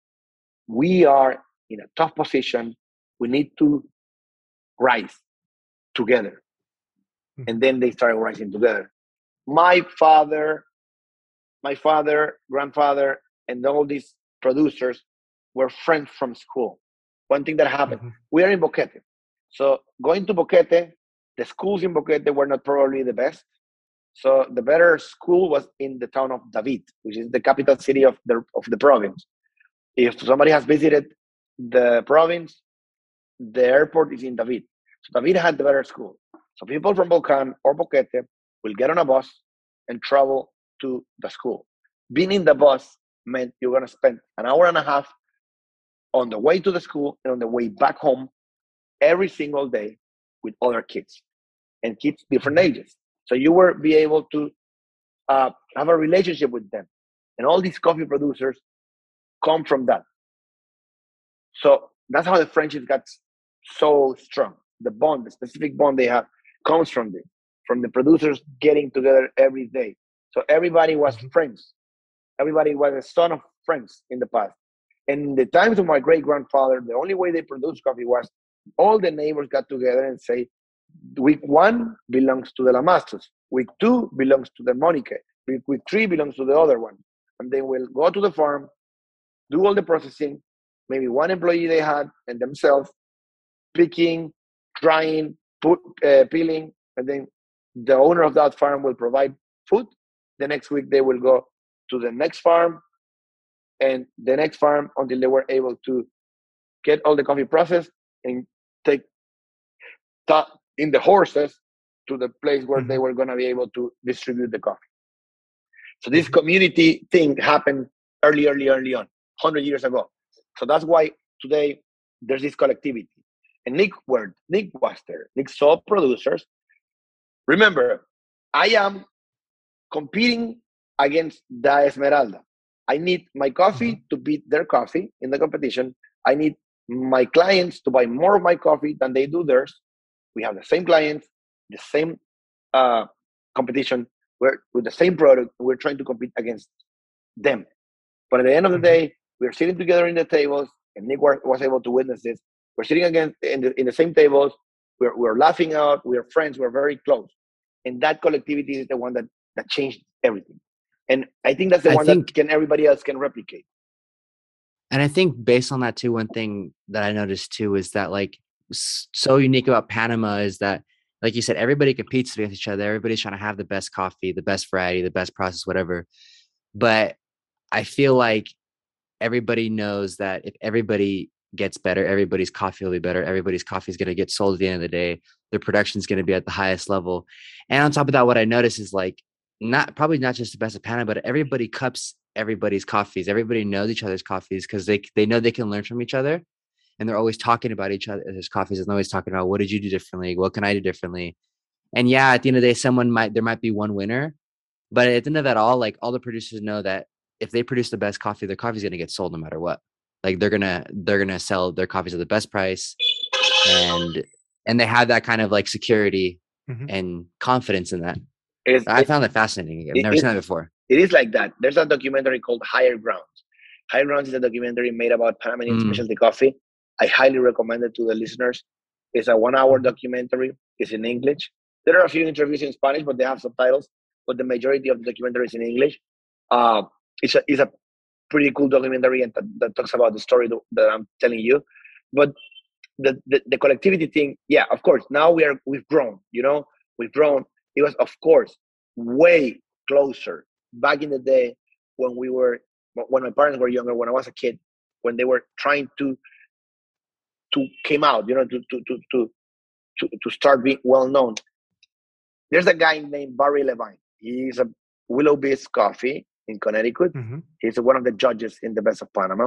we are in a tough position. We need to rise together. Mm-hmm. And then they started rising together. My father, my father, grandfather, and all these producers were friends from school. One thing that happened, mm-hmm. we are in Boquete. So going to Boquete, the schools in Boquete were not probably the best. So the better school was in the town of David, which is the capital city of the of the province. If somebody has visited the province, the airport is in David. So David had the better school. So people from Volcan or Boquete will get on a bus and travel to the school. Being in the bus meant you're going to spend an hour and a half on the way to the school and on the way back home every single day with other kids and kids different ages. So you will be able to uh, have a relationship with them. And all these coffee producers come from that. So that's how the friendship got so strong. The bond, the specific bond they have comes from this, from the producers getting together every day. So everybody was mm-hmm. friends. Everybody was a son of friends in the past. And in the times of my great-grandfather, the only way they produced coffee was all the neighbors got together and say, week one belongs to the Lamastos. Week two belongs to the Monique. Week, week three belongs to the other one. And they will go to the farm, do all the processing, maybe one employee they had and themselves, picking, drying, put, uh, peeling, and then the owner of that farm will provide food. The next week they will go to the next farm and the next farm until they were able to get all the coffee processed and take that in the horses to the place where mm-hmm. they were going to be able to distribute the coffee. So this community thing happened early, early, early on, one hundred years ago. So that's why today there's this collectivity. And Nick, where Nick was there, Nick saw producers. Remember, I am competing against the Esmeralda. I need my coffee mm-hmm. to beat their coffee in the competition. I need my clients to buy more of my coffee than they do theirs. We have the same clients, the same uh, competition. We're with the same product. We're trying to compete against them. But at the end of the day, we're sitting together in the tables, and Nick was able to witness this. We're sitting against in the, in the same tables. We're, we're laughing out. We're friends. We're very close. And that collectivity is the one that, that changed everything. And I think that's the I one think, that can everybody else can replicate. And I think based on that too, one thing that I noticed too is that like so unique about Panama is that, like you said, everybody competes against each other. Everybody's trying to have the best coffee, the best variety, the best process, whatever. But I feel like everybody knows that if everybody gets better, everybody's coffee will be better. Everybody's coffee is going to get sold at the end of the day. Their production is going to be at the highest level. And on top of that, what I notice is like, not probably not just the best of Panama, but everybody cups everybody's coffees. Everybody knows each other's coffees because they they know they can learn from each other, and they're always talking about each other's coffees, and they're always talking about what did you do differently, what can I do differently. And yeah, at the end of the day, someone might there might be one winner, but at the end of it all, like all the producers know that if they produce the best coffee, their coffee's gonna get sold no matter what. Like they're gonna they're gonna sell their coffees at the best price, and and they have that kind of like security mm-hmm. and confidence in that. It's, I found that fascinating. I've never it, seen that before. It is like that. There's a documentary called Higher Grounds. Higher Grounds is a documentary made about Panamanian mm. specialty coffee. I highly recommend it to the listeners. It's a one-hour documentary. It's in English. There are a few interviews in Spanish, but they have subtitles. But the majority of the documentary is in English. Uh, it's, a, it's a pretty cool documentary and that, that talks about the story that I'm telling you. But the, the, the collectivity thing, yeah, of course. Now we are we've grown. You know, we've grown. It was, of course, way closer back in the day when we were, when my parents were younger, when I was a kid, when they were trying to, to came out, you know, to to to to to, to start being well known. There's a guy named Barry Levine. He's a Willow Beast Coffee in Connecticut. Mm-hmm. He's one of the judges in the Best of Panama.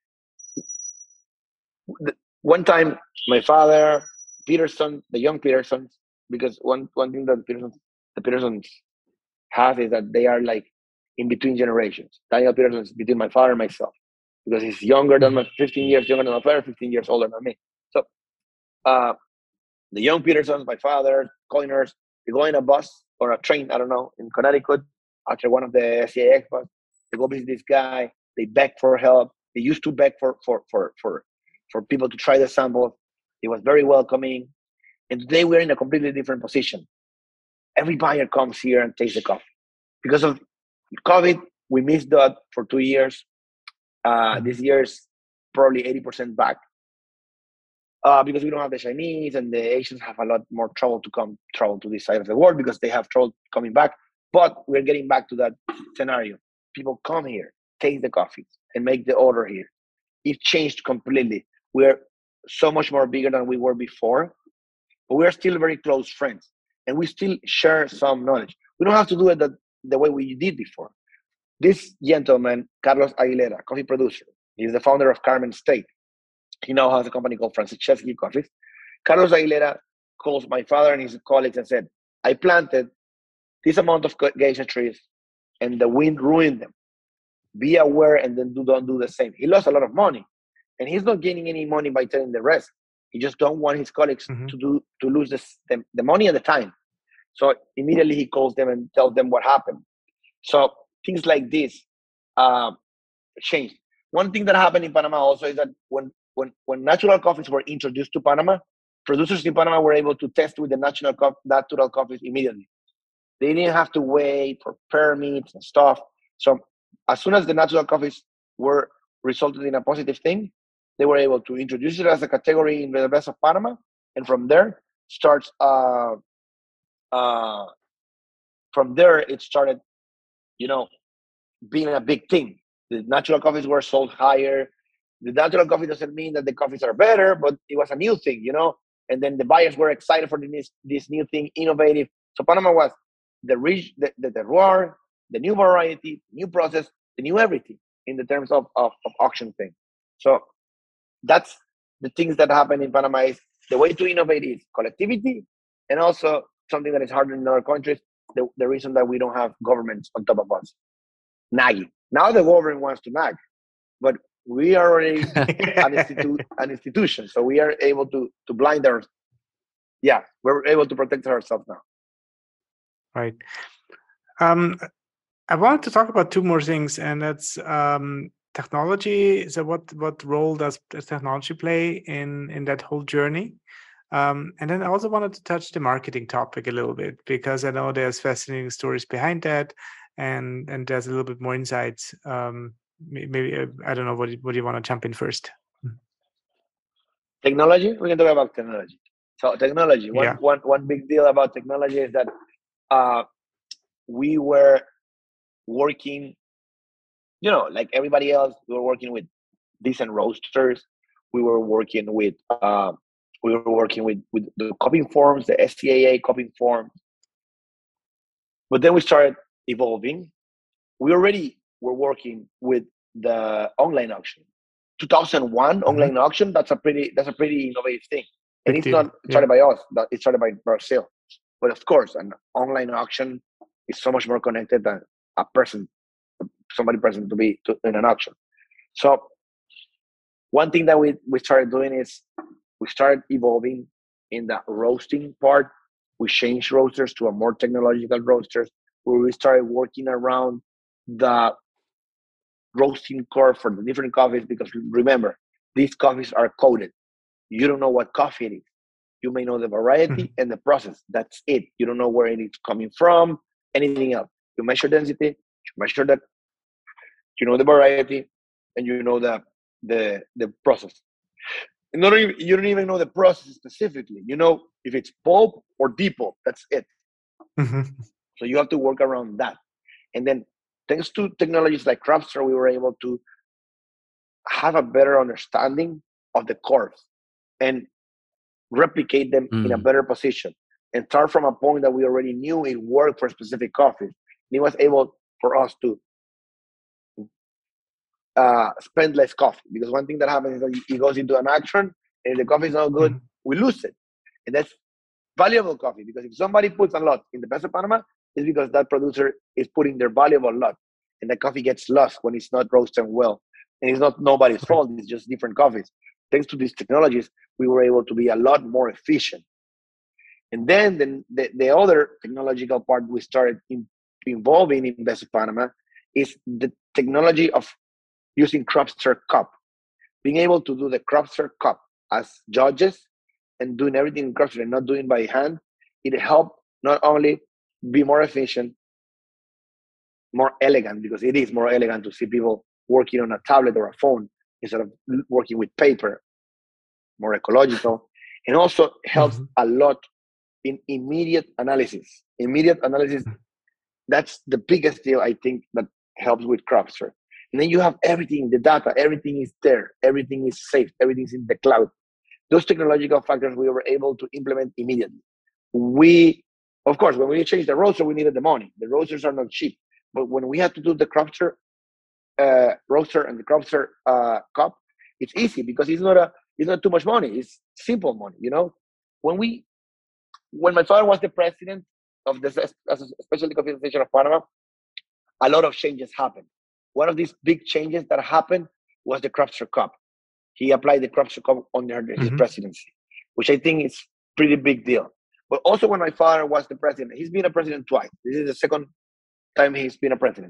One time, my father, Peterson, the young Petersons, because one, one thing that Petersons, the Petersons have is that they are like in between generations. Daniel Peterson is between my father and myself because he's younger than my fifteen years younger than my father, fifteen years older than me. So uh, the young Petersons, my father, Coiners, they go in a bus or a train, I don't know, in Connecticut after one of the S C A X bus. They go visit this guy. They beg for help. They used to beg for for for for for people to try the samples. It was very welcoming. And today we're in a completely different position. Every buyer comes here and takes the coffee. Because of COVID, we missed that for two years. Uh, this year's probably eighty percent back. Uh, because we don't have the Chinese and the Asians have a lot more trouble to come travel to this side of the world because they have trouble coming back. But we're getting back to that scenario. People come here, taste the coffee, and make the order here. it changed completely. We're so much more bigger than we were before, but we're still very close friends, and we still share some knowledge. We don't have to do it the, the way we did before. This gentleman, Carlos Aguilera, coffee producer, he's the founder of Carmen State. He now has a company called Franceschi Coffees. Carlos Aguilera calls my father and his colleagues and said, I planted this amount of geisha trees and the wind ruined them. Be aware and then do, don't do the same. He lost a lot of money, and he's not gaining any money by telling the rest. He just don't want his colleagues mm-hmm. to do to lose this, the, the money and the time. So immediately he calls them and tells them what happened. So things like this uh, changed. One thing that happened in Panama also is that when, when, when natural coffees were introduced to Panama, producers in Panama were able to test with the natural, co- natural coffees immediately. They didn't have to wait for permits and stuff. So as soon as the natural coffees were resulted in a positive thing, they were able to introduce it as a category in the best of Panama. And from there starts, uh, uh, from there it started, you know, being a big thing. The natural coffees were sold higher. The natural coffee doesn't mean that the coffees are better, but it was a new thing, you know. And then the buyers were excited for this, this new thing, innovative. So Panama was the rich, the, the terroir, the new variety, new process, the new everything in the terms of, of, of auction thing. So that's the things that happen in Panama. Is the way to innovate is collectivity, and also something that is harder in other countries, the, the reason that we don't have governments on top of us nagging. Now the government wants to nag, but we are already an, institu- an institution, so we are able to to blind our, yeah, we're able to protect ourselves now. Right. Um, I wanted to talk about two more things, and that's um, technology. So, what what role does technology play in in that whole journey? Um, and then I also wanted to touch the marketing topic a little bit, because I know there's fascinating stories behind that, and and there's a little bit more insights. Um, maybe uh, I don't know what what do you want to jump in first? Technology. We can talk about technology. So technology. One yeah. one one big deal about technology is that uh, we were working, you know, like everybody else. We were working with decent roasters. We were working with. Uh, We were working with, with the cupping forms, the S C A A cupping forms. But then we started evolving. We already were working with the online auction. two thousand one mm-hmm. online auction, that's a pretty that's a pretty innovative thing. And Big it's deal. not started yeah. by us, but it started by Brazil. But of course, an online auction is so much more connected than a person, somebody present to be to, in an auction. So one thing that we, we started doing is we started evolving in the roasting part. We changed roasters to a more technological roasters, where we started working around the roasting curve for the different coffees. Because remember, these coffees are coded. You don't know what coffee it is. You may know the variety mm-hmm. and the process. That's it. You don't know where it is coming from, anything else. You measure density, you measure that, you know the variety, and you know the the the process. Not even, you don't even know the process specifically. You know if it's pulp or depulp. That's it. Mm-hmm. So you have to work around that. And then thanks to technologies like Cropster, we were able to have a better understanding of the curves and replicate them mm. in a better position, and start from a point that we already knew it worked for specific coffees. And it was able for us to Uh, spend less coffee, because one thing that happens is that it goes into an action, and if the coffee is not good, mm-hmm. we lose it. And that's valuable coffee, because if somebody puts a lot in the best of Panama, it's because that producer is putting their valuable lot, and the coffee gets lost when it's not roasted well. And it's not nobody's fault, it's just different coffees. Thanks to these technologies, we were able to be a lot more efficient. And then the, the, the other technological part we started in, involving in Best of Panama is the technology of using Cropster Cup, being able to do the Cropster Cup as judges and doing everything in Cropster and not doing by hand. It helped not only be more efficient, more elegant, because it is more elegant to see people working on a tablet or a phone instead of working with paper, more ecological, and also helps mm-hmm. a lot in immediate analysis. Immediate analysis, that's the biggest deal I think that helps with Cropster. And then you have everything, the data, everything is there, everything is safe, everything's in the cloud. Those technological factors we were able to implement immediately. We, of course, when we changed the roaster, we needed the money. The roasters are not cheap. But when we had to do the Cropster uh, roaster and the Cropster uh, cup, it's easy because it's not a it's not too much money. It's simple money, you know. When we when my father was the president of the Specialty Coffee Association of Panama, a lot of changes happened. One of these big changes that happened was the Cropster Cup. He applied the Cropster Cup under his mm-hmm. presidency, which I think is pretty big deal. But also when my father was the president, he's been a president twice. This is the second time he's been a president.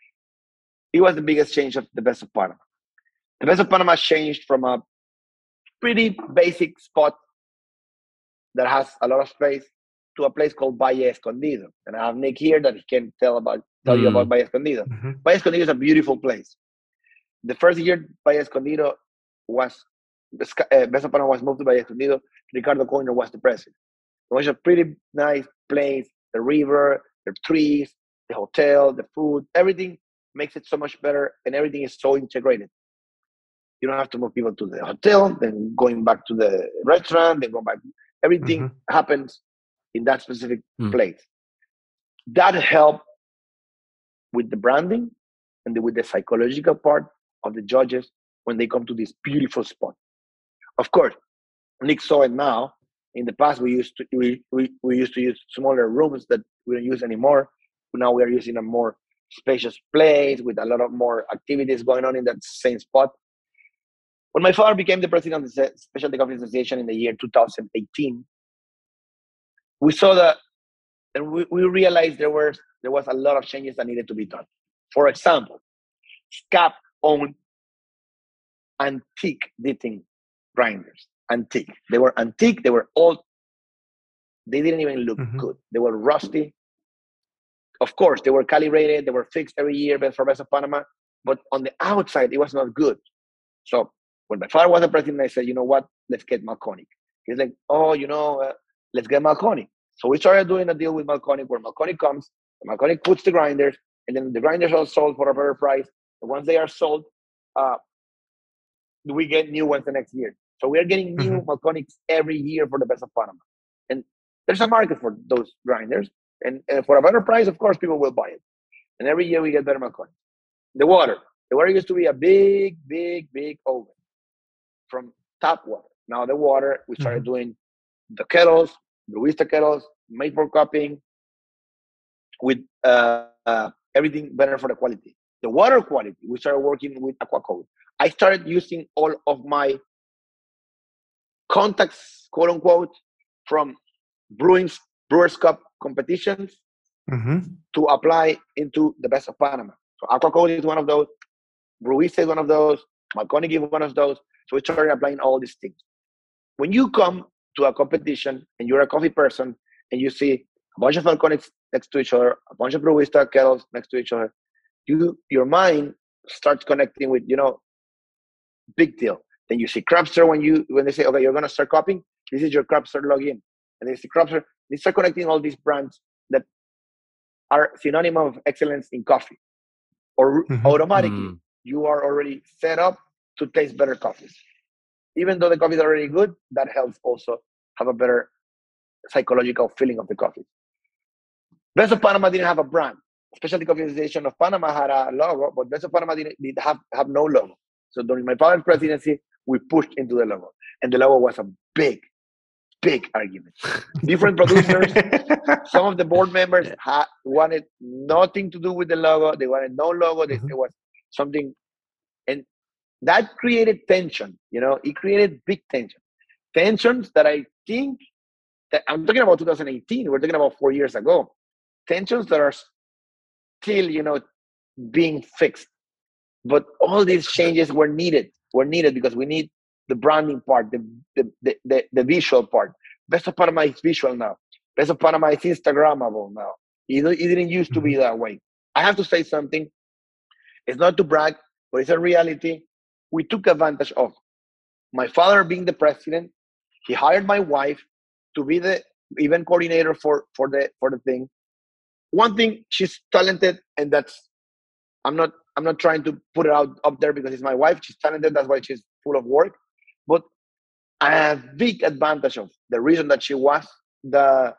It was the biggest change of the Best of Panama. The Best of Panama changed from a pretty basic spot that has a lot of space to a place called Valle Escondido. And I have Nick here that he can tell about tell mm. you about Valle Escondido. Mm-hmm. Valle Escondido is a beautiful place. The first year Valle Escondido was, uh, Best of Panama was moved to Valle Escondido, Ricardo Coiner was the president. It was a pretty nice place, the river, the trees, the hotel, the food, everything makes it so much better and everything is so integrated. You don't have to move people to the hotel, then going back to the restaurant, then go back. Everything mm-hmm. happens in that specific mm. place. That helped with the branding and the, with the psychological part of the judges when they come to this beautiful spot. Of course, Nick saw it now. In the past, we used to we, we, we used to use smaller rooms that we don't use anymore. Now we are using a more spacious place with a lot of more activities going on in that same spot. When my father became the president of the Specialty Coffee Association in the year two thousand eighteen, we saw that, and we, we realized there were there was a lot of changes that needed to be done. For example, S C A P owned antique dipping grinders. Antique. They were antique. They were old. They didn't even look mm-hmm. good. They were rusty. Of course, they were calibrated. They were fixed every year for Best of Panama. But on the outside, it was not good. So when my father was the president, I said, you know what? Let's get Malconic. He's like, oh, you know, uh, let's get Malconic. So we started doing a deal with Malconic where Malconic comes, and Malconic puts the grinders, and then the grinders are sold for a better price. And once they are sold, uh, we get new ones the next year. So we are getting new mm-hmm. Malconics every year for the Best of Panama. And there's a market for those grinders. And, and for a better price, of course, people will buy it. And every year we get better Malconics. The water. The water used to be a big, big, big oven from tap water. Now the water, we started mm-hmm. doing the kettles, Brewista kettles, made for cupping, with uh, uh, everything better for the quality. The water quality, we started working with Aquacode. I started using all of my contacts, quote unquote, from brewing Brewers Cup competitions mm-hmm. to apply into the Best of Panama. So Aquacode is one of those, Brewista is one of those, Malconic is one of those. So we started applying all these things. When you come to a competition and you're a coffee person and you see a bunch of Malconics next to each other, a bunch of Brewista kettles next to each other, you your mind starts connecting with, you know, big deal. Then you see Cropster when you when they say, okay, you're gonna start copying, this is your Cropster login. And they see Cropster, they start connecting all these brands that are synonym of excellence in coffee. Or mm-hmm. automatically, mm-hmm. you are already set up to taste better coffees. Even though the coffee is already good, that helps also have a better psychological feeling of the coffee. Best of Panama didn't have a brand. Specialty Coffee Association of Panama had a logo, but Best of Panama didn't, did have, have no logo. So during my father's presidency, we pushed into the logo. And the logo was a big, big argument. Different producers, some of the board members had, wanted nothing to do with the logo. They wanted no logo. They, mm-hmm. It was something, and that created tension. You know, it created big tension. Tensions that I think, that I'm talking about two thousand eighteen, we're talking about four years ago. Tensions that are still, you know, being fixed. But all these changes were needed, were needed because we need the branding part, the the, the, the, the visual part. Best of Panama is visual now. Best of Panama is Instagrammable now. It, it didn't used to be that way. I have to say something. It's not to brag, but it's a reality. We took advantage of my father being the president. He hired my wife to be the event coordinator for, for the for the thing. One thing, she's talented, and that's I'm not I'm not trying to put it out up there because it's my wife. She's talented. That's why she's full of work. But a big advantage of the reason that she was the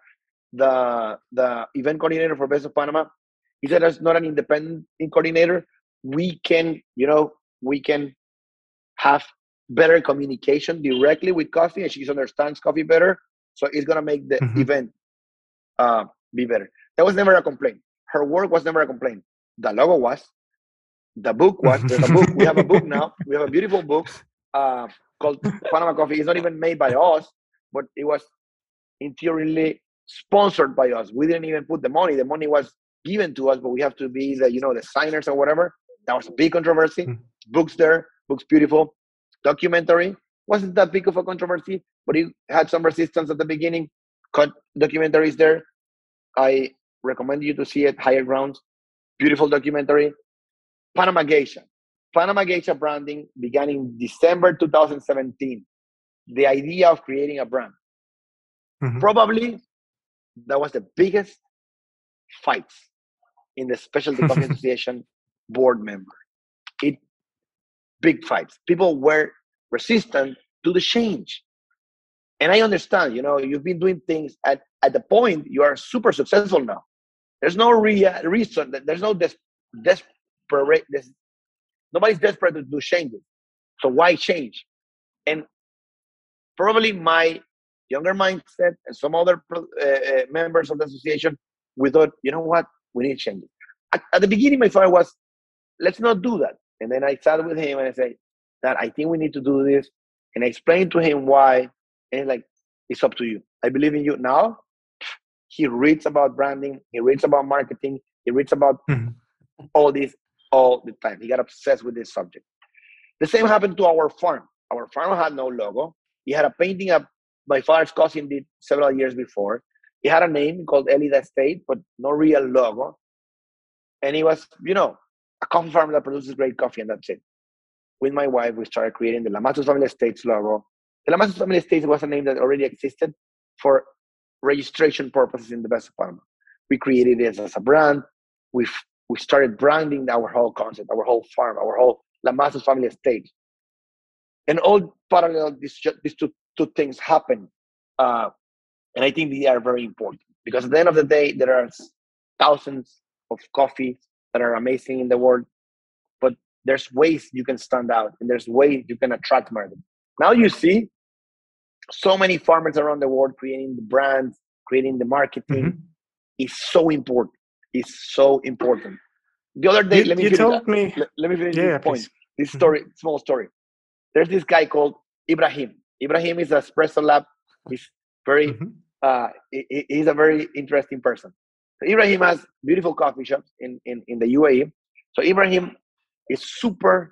the the event coordinator for Best of Panama is that as not an independent coordinator, we can, you know, we can have better communication directly with coffee, and she understands coffee better. So it's gonna make the mm-hmm. event uh, be better. That was never a complaint. Her work was never a complaint. The logo was. The book was. There's a book. We have a book now. We have a beautiful book uh, called Panama Coffee. It's not even made by us, but it was interiorly sponsored by us. We didn't even put the money. The money was given to us, but we have to be the, you know, the signers or whatever. That was a big controversy. Mm. Books there. Books beautiful. Documentary wasn't that big of a controversy, but it had some resistance at the beginning. Cut documentaries there. I recommend you to see it. Higher Grounds. Beautiful documentary. Panama Geisha. Panama Geisha branding began in December two thousand seventeen. The idea of creating a brand. Mm-hmm. Probably that was the biggest fights in the Specialty Coffee Association board member. It big fights. People were resistant to the change. And I understand, you know, you've been doing things at, at the point you are super successful now. There's no real reason, there's no des- desperate, des- nobody's desperate to do changes. So why change? And probably my younger mindset and some other uh, uh, members of the association, we thought, you know what, we need changes. At, at the beginning, my thought was, let's not do that. And then I sat with him and I said, that I think we need to do this. And I explained to him why. And he's like, it's up to you. I believe in you. Now, he reads about branding. He reads about marketing. He reads about mm-hmm. all this all the time. He got obsessed with this subject. The same happened to our farm. Our farm had no logo. He had a painting of my father's cousin did several years before. He had a name called Elida Estate, but no real logo. And he was, you know, a coffee farm that produces great coffee, and that's it. With my wife, we started creating the La Matos Family Estates logo. The La Matos Family Estates was a name that already existed for registration purposes in the Best of Panama. We created it as a brand. We we started branding our whole concept, our whole farm, our whole La Matos Family Estates. And all parallel, these, these two, two things happen. Uh, and I think they are very important because at the end of the day, there are thousands of coffees that are amazing in the world, but there's ways you can stand out and there's ways you can attract market. Now you see so many farmers around the world creating the brands, creating the marketing. Mm-hmm. Is so important. It's so important. The other day, you, let me you finish, told me. Let, let me finish yeah, this yeah, point. Please. This story, mm-hmm. small story. There's this guy called Ibrahim. Ibrahim is a Espresso Lab. He's very, mm-hmm. uh, he, he's a very interesting person. So Ibrahim has beautiful coffee shops in, in, in the U A E. So Ibrahim is super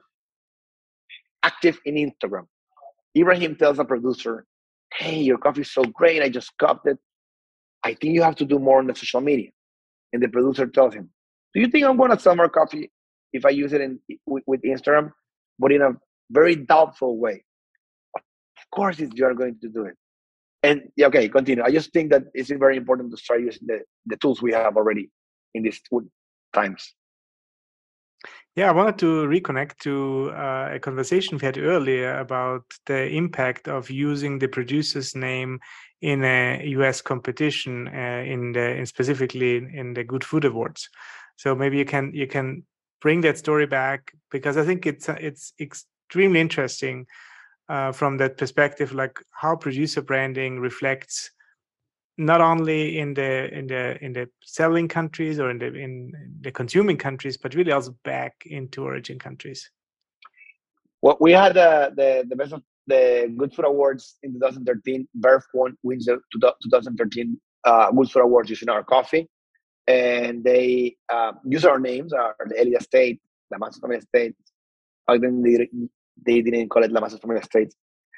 active in Instagram. Ibrahim tells a producer, hey, your coffee is so great. I just cupped it. I think you have to do more on the social media. And the producer tells him, do you think I'm going to sell more coffee if I use it in with, with Instagram, but in a very doubtful way? Of course, you're going to do it. And yeah, okay, continue. I just think that it's very important to start using the, the tools we have already in these times. Yeah, I wanted to reconnect to uh, a conversation we had earlier about the impact of using the producer's name in a U S competition, uh, in the in specifically in the Good Food Awards. So maybe you can you can bring that story back, because I think it's it's extremely interesting uh, from that perspective, like how producer branding reflects not only in the in the in the selling countries or in the in the consuming countries, but really also back into origin countries. Well, we had uh, the the best of the Good Food Awards in twenty thirteen. Verve won wins the twenty thirteen uh, Good Food Awards using our coffee, and they uh, use our names, our the Elida Estate, La Matos Family Estate. I think they, they didn't call it La Matos Family Estate,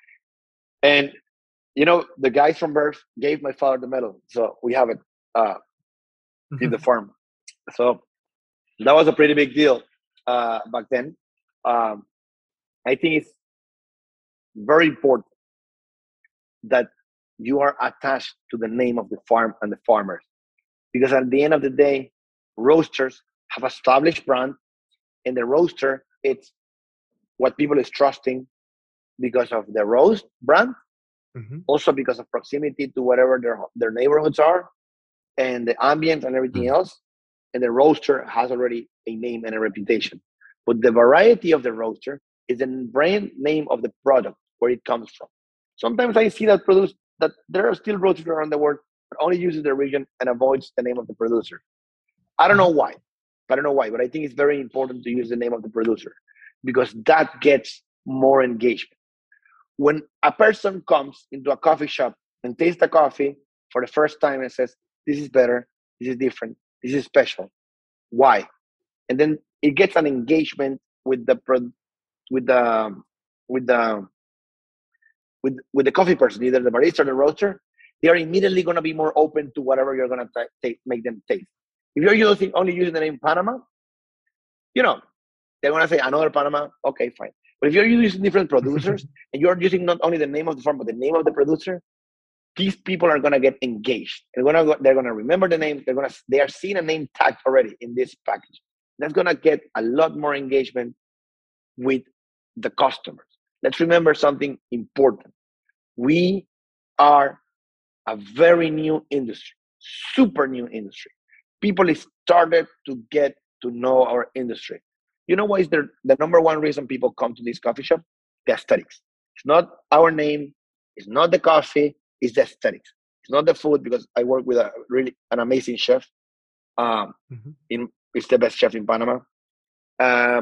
and you know, the guys from Verve gave my father the medal, so we have it uh, mm-hmm. in the farm. So that was a pretty big deal uh, back then. Um, I think it's very important that you are attached to the name of the farm and the farmers, because at the end of the day, roasters have established brand. And the roaster, it's what people is trusting because of the roast brand, mm-hmm. also because of proximity to whatever their their neighborhoods are, and the ambience and everything mm-hmm. else. And the roaster has already a name and a reputation. But the variety of the roaster is the brand name of the product, where it comes from. Sometimes I see that produce that there are still roasters around the world that only uses the region and avoids the name of the producer. I don't know why. I don't know why, but I think it's very important to use the name of the producer because that gets more engagement. When a person comes into a coffee shop and tastes the coffee for the first time and says, this is better, this is different, this is special. Why? And then it gets an engagement with the with the with the with with the coffee person, either the barista or the roaster. They are immediately going to be more open to whatever you're going to t- make them taste. If you're using only using the name Panama, you know, they're going to say another Panama. Okay, fine. But if you're using different producers and you're using not only the name of the farm but the name of the producer, these people are going to get engaged. They're going to go, they're going to remember the name. They're going to they are seeing a name tag already in this package. That's going to get a lot more engagement with the customers. Let's remember something important. We are a very new industry, super new industry. People started to get to know our industry. You know what is the, the number one reason people come to this coffee shop? The aesthetics. It's not our name. It's not the coffee. It's the aesthetics. It's not the food, because I work with a really an amazing chef. Um, mm-hmm. in, it's the best chef in Panama. Uh,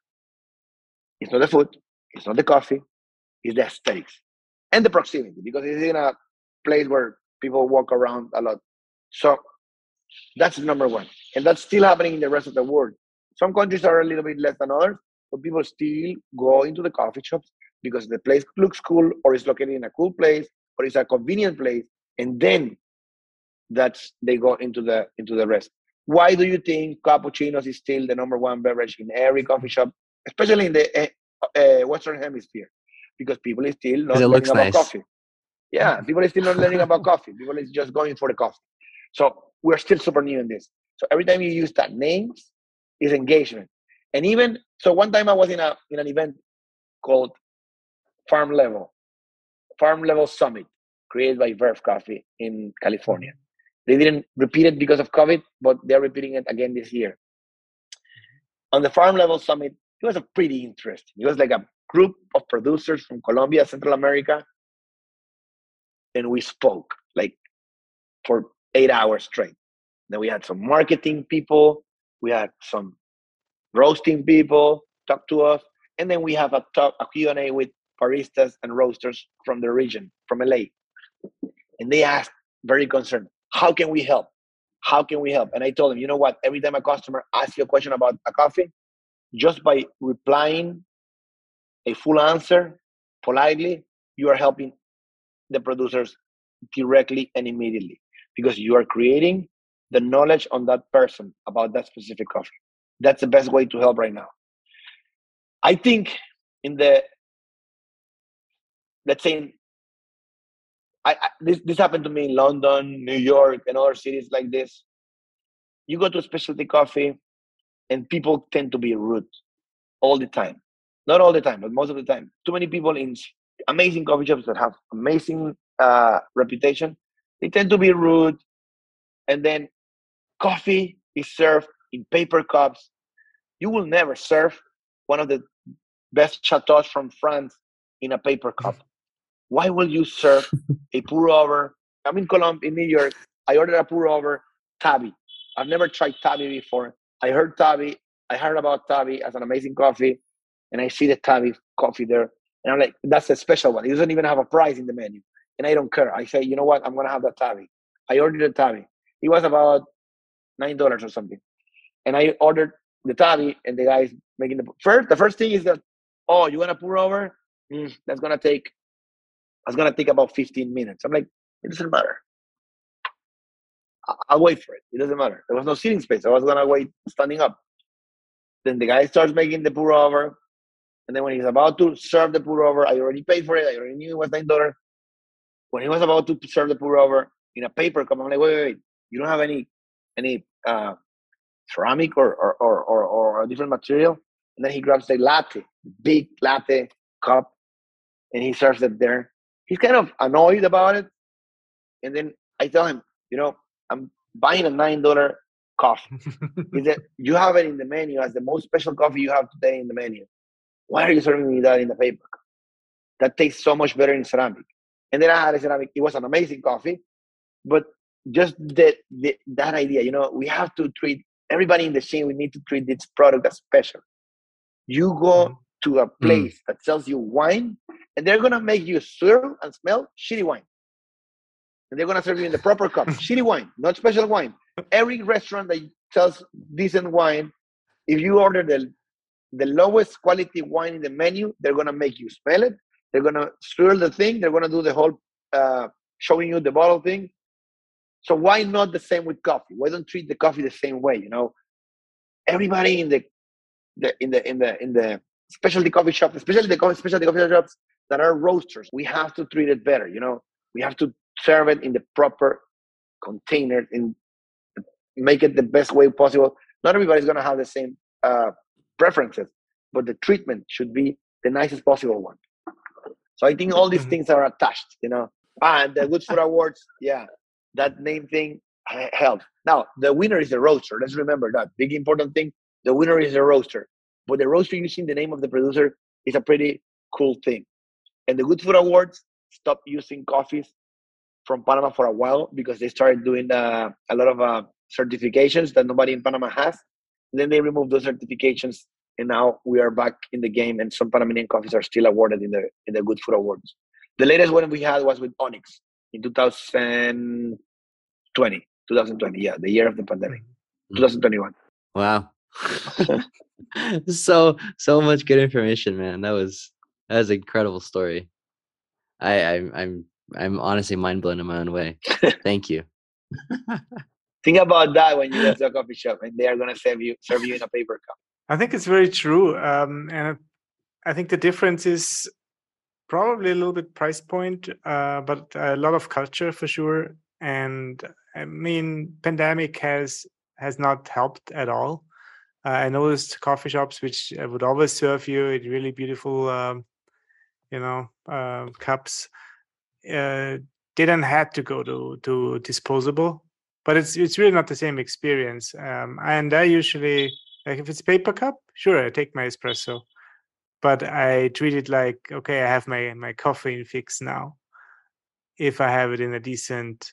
it's not the food. It's not the coffee. It's the aesthetics and the proximity, because it's in a place where people walk around a lot. So that's number one. And that's still happening in the rest of the world. Some countries are a little bit less than others, but people still go into the coffee shops because the place looks cool, or is located in a cool place, or it's a convenient place. And then that's they go into the into the rest. Why do you think cappuccinos is still the number one beverage in every coffee shop, especially in the uh, uh, Western Hemisphere? Because people is still not learning about nice. coffee. Yeah, people are still not learning about coffee. People is just going for the coffee. So we're still super new in this. So every time you use that names, is engagement. And even so, one time I was in a in an event called Farm Level, Farm Level Summit, created by Verve Coffee in California. They didn't repeat it because of COVID, but they're repeating it again this year. On the Farm Level Summit, it was a pretty interesting. It was like a group of producers from Colombia, Central America, and we spoke like for eight hours straight. Then we had some marketing people, we had some roasting people talk to us, and then we have a talk, a Q and A with baristas and roasters from the region, from L A. And they asked, very concerned, how can we help? How can we help? And I told them, you know what? Every time a customer asks you a question about a coffee, just by replying a full answer politely, you are helping the producers directly and immediately, because you are creating the knowledge on that person about that specific coffee. That's the best way to help right now. I think in the, let's say, in, I, I, this, this happened to me in London, New York, and other cities like this. You go to a specialty coffee and people tend to be rude all the time. Not all the time, but most of the time. Too many people in amazing coffee shops that have amazing uh, reputation, they tend to be rude. And then coffee is served in paper cups. You will never serve one of the best chateaus from France in a paper cup. Why will you serve a pour over? I'm in Colombia, in New York. I ordered a pour over Tabi. I've never tried Tabi before. I heard Tabi. I heard about Tabi as an amazing coffee, and I see the Tabi coffee there, and I'm like, that's a special one. It doesn't even have a price in the menu, and I don't care. I say, you know what? I'm gonna have that Tabi. I ordered the Tabi. It was about nine dollars or something, and I ordered the Tabi, and the guy's making the first. The first thing is that, oh, you wanna pour over? Mm, that's gonna take. That's gonna take about fifteen minutes. I'm like, it doesn't matter. I'll wait for it. It doesn't matter. There was no seating space. I was gonna wait standing up. Then the guy starts making the pour over, and then when he's about to serve the pour over, I already paid for it. I already knew it was nine dollars. When he was about to serve the pour over in a paper cup, I'm like, wait, wait, wait. You don't have any any uh, ceramic or or, or or or a different material? And then he grabs the latte, big latte cup, and he serves it there. He's kind of annoyed about it. And then I tell him, you know, I'm buying a nine dollar coffee. He said, you have it in the menu as the most special coffee you have today in the menu. Why are you serving me that in the paper cup? That tastes so much better in ceramic. And then I had a ceramic. It was an amazing coffee. But just that, that idea, you know, we have to treat everybody in the scene. We need to treat this product as special. You go mm. to a place mm. that sells you wine, and they're going to make you swirl and smell shitty wine. And they're going to serve you in the proper cup. Shitty wine, not special wine. Every restaurant that sells decent wine, if you order the, the lowest quality wine in the menu, they're going to make you smell it. They're going to swirl the thing. They're going to do the whole uh, showing you the bottle thing. So why not the same with coffee? Why don't treat the coffee the same way? You know, everybody in the, the in the in the in the specialty coffee shops, especially the coffee, specialty coffee shops that are roasters, we have to treat it better. You know, we have to serve it in the proper container and make it the best way possible. Not everybody's going to have the same uh, preferences, but the treatment should be the nicest possible one. So I think all these things are attached. You know, and the Good Food Awards, yeah. That name thing helps. Now, the winner is the roaster. Let's remember that. Big important thing, the winner is the roaster. But the roaster using the name of the producer is a pretty cool thing. And the Good Food Awards stopped using coffees from Panama for a while because they started doing uh, a lot of uh, certifications that nobody in Panama has. And then they removed those certifications, and now we are back in the game, and some Panamanian coffees are still awarded in the in the Good Food Awards. The latest one we had was with Onyx. In two thousand twenty, twenty twenty, yeah, the year of the pandemic, twenty twenty-one. Wow. so, so much good information, man. That was, that was an incredible story. I, I I'm, I'm honestly mind blown in my own way. Thank you. Think about that when you go to a coffee shop and they are going to serve you, serve you in a paper cup. I think it's very true. Um, and I think the difference is probably a little bit price point, uh, but a lot of culture for sure. And I mean, pandemic has has not helped at all. Uh, I noticed coffee shops which would always serve you in really beautiful, um, you know, uh, cups. Uh, didn't have to go to to disposable, but it's it's really not the same experience. Um, and I usually, like, if it's paper cup, sure, I take my espresso. But I treat it like, okay, I have my, my caffeine fix now. If I have it in a decent,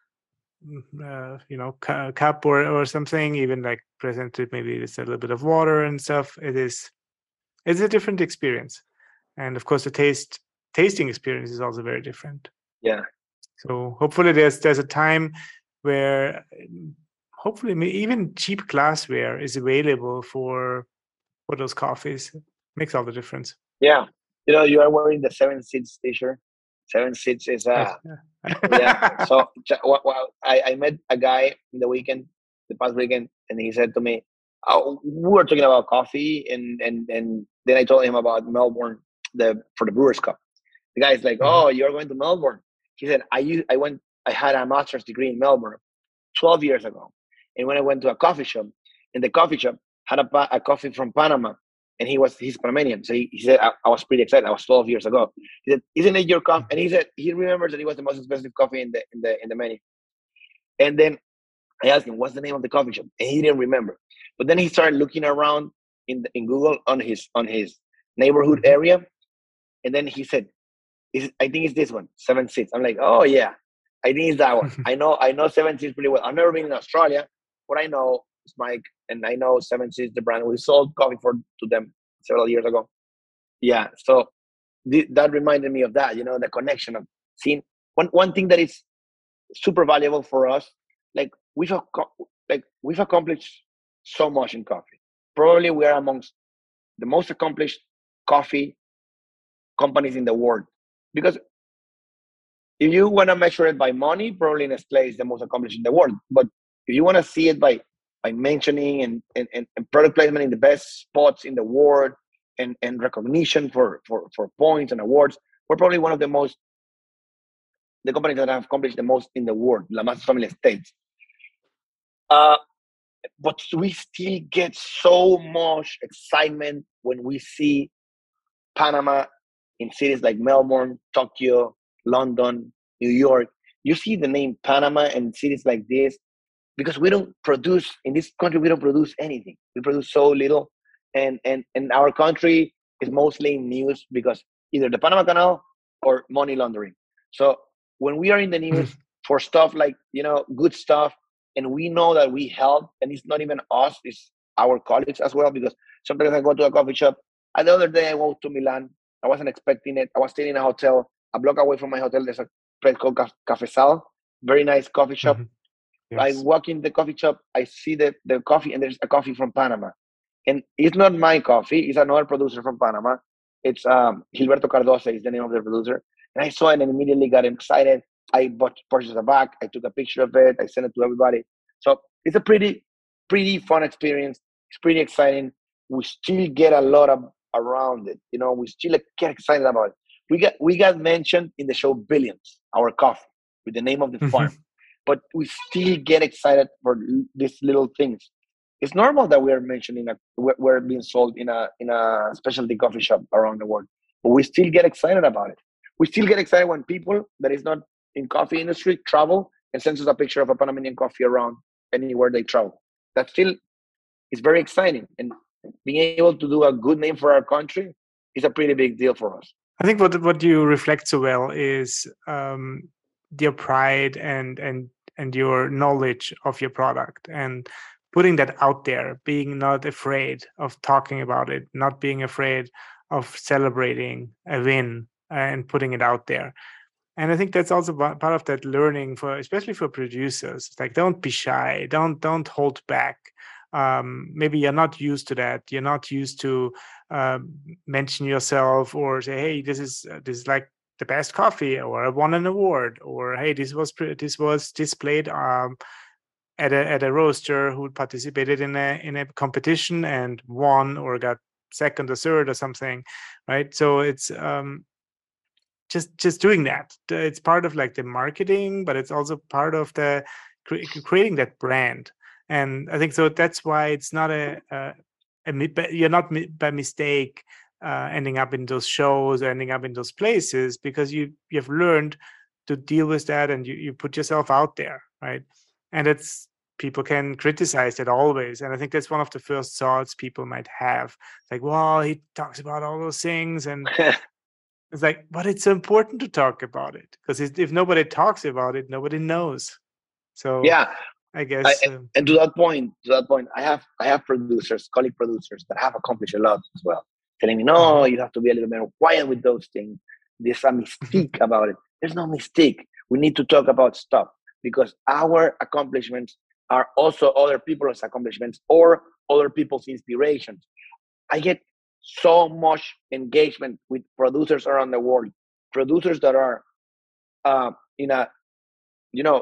uh, you know, cu- cup or, or something, even like presented maybe with a little bit of water and stuff, it is, it's a different experience. And of course, the taste tasting experience is also very different. Yeah. So hopefully there's there's a time where hopefully even cheap glassware is available for for those coffees. Makes all the difference. Yeah. You know, you are wearing the Seven Seeds t-shirt. Seven Seeds is uh yeah. So well, I, I met a guy in the weekend, the past weekend, and he said to me, oh, we were talking about coffee, and and and then I told him about Melbourne, the for the Brewers Cup. The guy's like, oh, you're going to Melbourne. He said, I used, I went I had a master's degree in Melbourne twelve years ago. And when I went to a coffee shop, and the coffee shop had a, a coffee from Panama, and he was he's Panamanian. So he, he said, I, I was pretty excited. I was twelve years ago. He said, isn't it your coffee? And he said, he remembers that it was the most expensive coffee in the in the in the menu. And then I asked him, what's the name of the coffee shop? And he didn't remember. But then he started looking around in the, in Google on his on his neighborhood area. And then he said, Is, I think it's this one, Seven Seeds. I'm like, oh yeah, I think it's that one. I know I know Seven Seeds pretty well. I've never been in Australia, but I know it's Mike, and I know Seven Seeds, the brand. We sold coffee for to them several years ago. Yeah, so th- that reminded me of that, you know, the connection of seeing one one thing that is super valuable for us. Like we've ac- like we've accomplished so much in coffee. Probably we are amongst the most accomplished coffee companies in the world. Because if you want to measure it by money, probably Nestlé is the most accomplished in the world. But if you want to see it by by mentioning and, and, and product placement in the best spots in the world and, and recognition for, for, for points and awards, we're probably one of the most, the companies that have accomplished the most in the world, La Master's Family Estates. Uh, but we still get so much excitement when we see Panama in cities like Melbourne, Tokyo, London, New York. You see the name Panama in cities like this because we don't produce, in this country, we don't produce anything. We produce so little. And, and, and our country is mostly in news because either the Panama Canal or money laundering. So when we are in the news for stuff like, you know, good stuff, and we know that we help, and it's not even us, it's our colleagues as well, because sometimes I go to a coffee shop. And the other day I went to Milan. I wasn't expecting it. I was staying in a hotel. A block away from my hotel, there's a place called Cafesal, very nice coffee shop. Mm-hmm. Yes. I walk in the coffee shop, I see the, the coffee, and there's a coffee from Panama. And it's not my coffee, it's another producer from Panama. It's um, Gilberto Cardoso is the name of the producer. And I saw it and immediately got excited. I bought, purchased a bag, I took a picture of it, I sent it to everybody. So it's a pretty, pretty fun experience. It's pretty exciting. We still get a lot of around it. You know, we still get excited about it. We got we got mentioned in the show Billions, our coffee, with the name of the farm. But we still get excited for these little things. It's normal that we are mentioned in a we're being sold in a in a specialty coffee shop around the world. But we still get excited about it. We still get excited when people that is not in coffee industry travel and sends us a picture of a Panamanian coffee around anywhere they travel. That still is very exciting. And being able to do a good name for our country is a pretty big deal for us. I think what what you reflect so well is um, your pride and and and your knowledge of your product and putting that out there, being not afraid of talking about it, not being afraid of celebrating a win and putting it out there. And I think that's also part of that learning for, especially for producers. It's like, don't be shy, don't don't hold back. Um, maybe you're not used to that. You're not used to uh, mention yourself or say, "Hey, this is uh, this is like the best coffee," or "I won an award," or "Hey, this was this was displayed um, at a at a roaster who participated in a in a competition and won or got second or third or something," right? So it's um, just just doing that. It's part of like the marketing, but it's also part of the cre- creating that brand. And I think so that's why it's not a, a, a you're not by mistake uh, ending up in those shows or ending up in those places, because you you've learned to deal with that and you, you put yourself out there, right? And it's people can criticize it always. And I think that's one of the first thoughts people might have. It's like, well, he talks about all those things and it's like, but it's important to talk about it, because if nobody talks about it, nobody knows. So yeah. I guess, I, uh, and to that point, to that point, I have I have producers, colleague producers that have accomplished a lot as well, telling me, no, mm-hmm. you have to be a little bit more quiet with those things. There's a mystique about it. There's no mystique. We need to talk about stuff because our accomplishments are also other people's accomplishments or other people's inspirations. I get so much engagement with producers around the world, producers that are uh, in a, you know,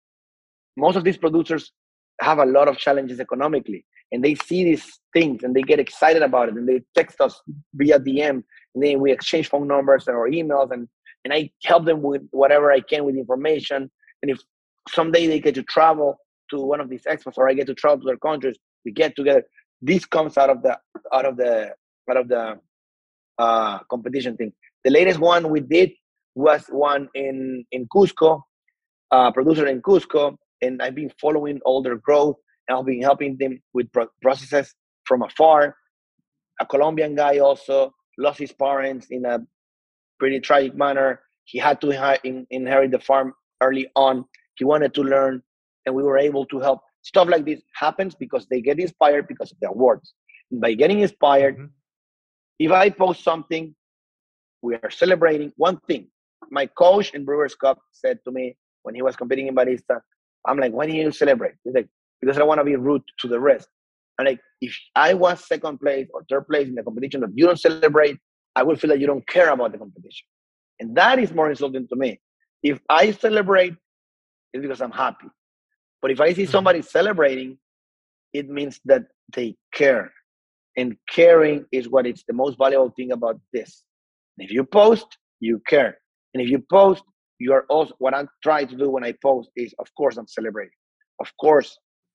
most of these producers have a lot of challenges economically, and they see these things and they get excited about it and they text us via D M, and then we exchange phone numbers or emails, and, and I help them with whatever I can with information. And if someday they get to travel to one of these expos or I get to travel to their countries, we get together. This comes out of the out of the out of the uh, competition thing. The latest one we did was one in in Cusco, uh, producer in Cusco. And I've been following all their growth, and I've been helping them with pro- processes from afar. A Colombian guy also lost his parents in a pretty tragic manner. He had to ha- in- inherit the farm early on. He wanted to learn, and we were able to help. Stuff like this happens because they get inspired because of the awards. And by getting inspired, mm-hmm. if I post something, we are celebrating one thing. My coach in Brewers Cup said to me when he was competing in Barista, I'm like, why do you celebrate? He's like, because I don't want to be rude to the rest. I'm like, if I was second place or third place in the competition that you don't celebrate, I would feel that you don't care about the competition. And that is more insulting to me. If I celebrate, it's because I'm happy. But if I see somebody celebrating, it means that they care. And caring is what is the most valuable thing about this. And if you post, you care. And if you post, you are also, what I'm trying to do when I post is, of course, I'm celebrating. Of course,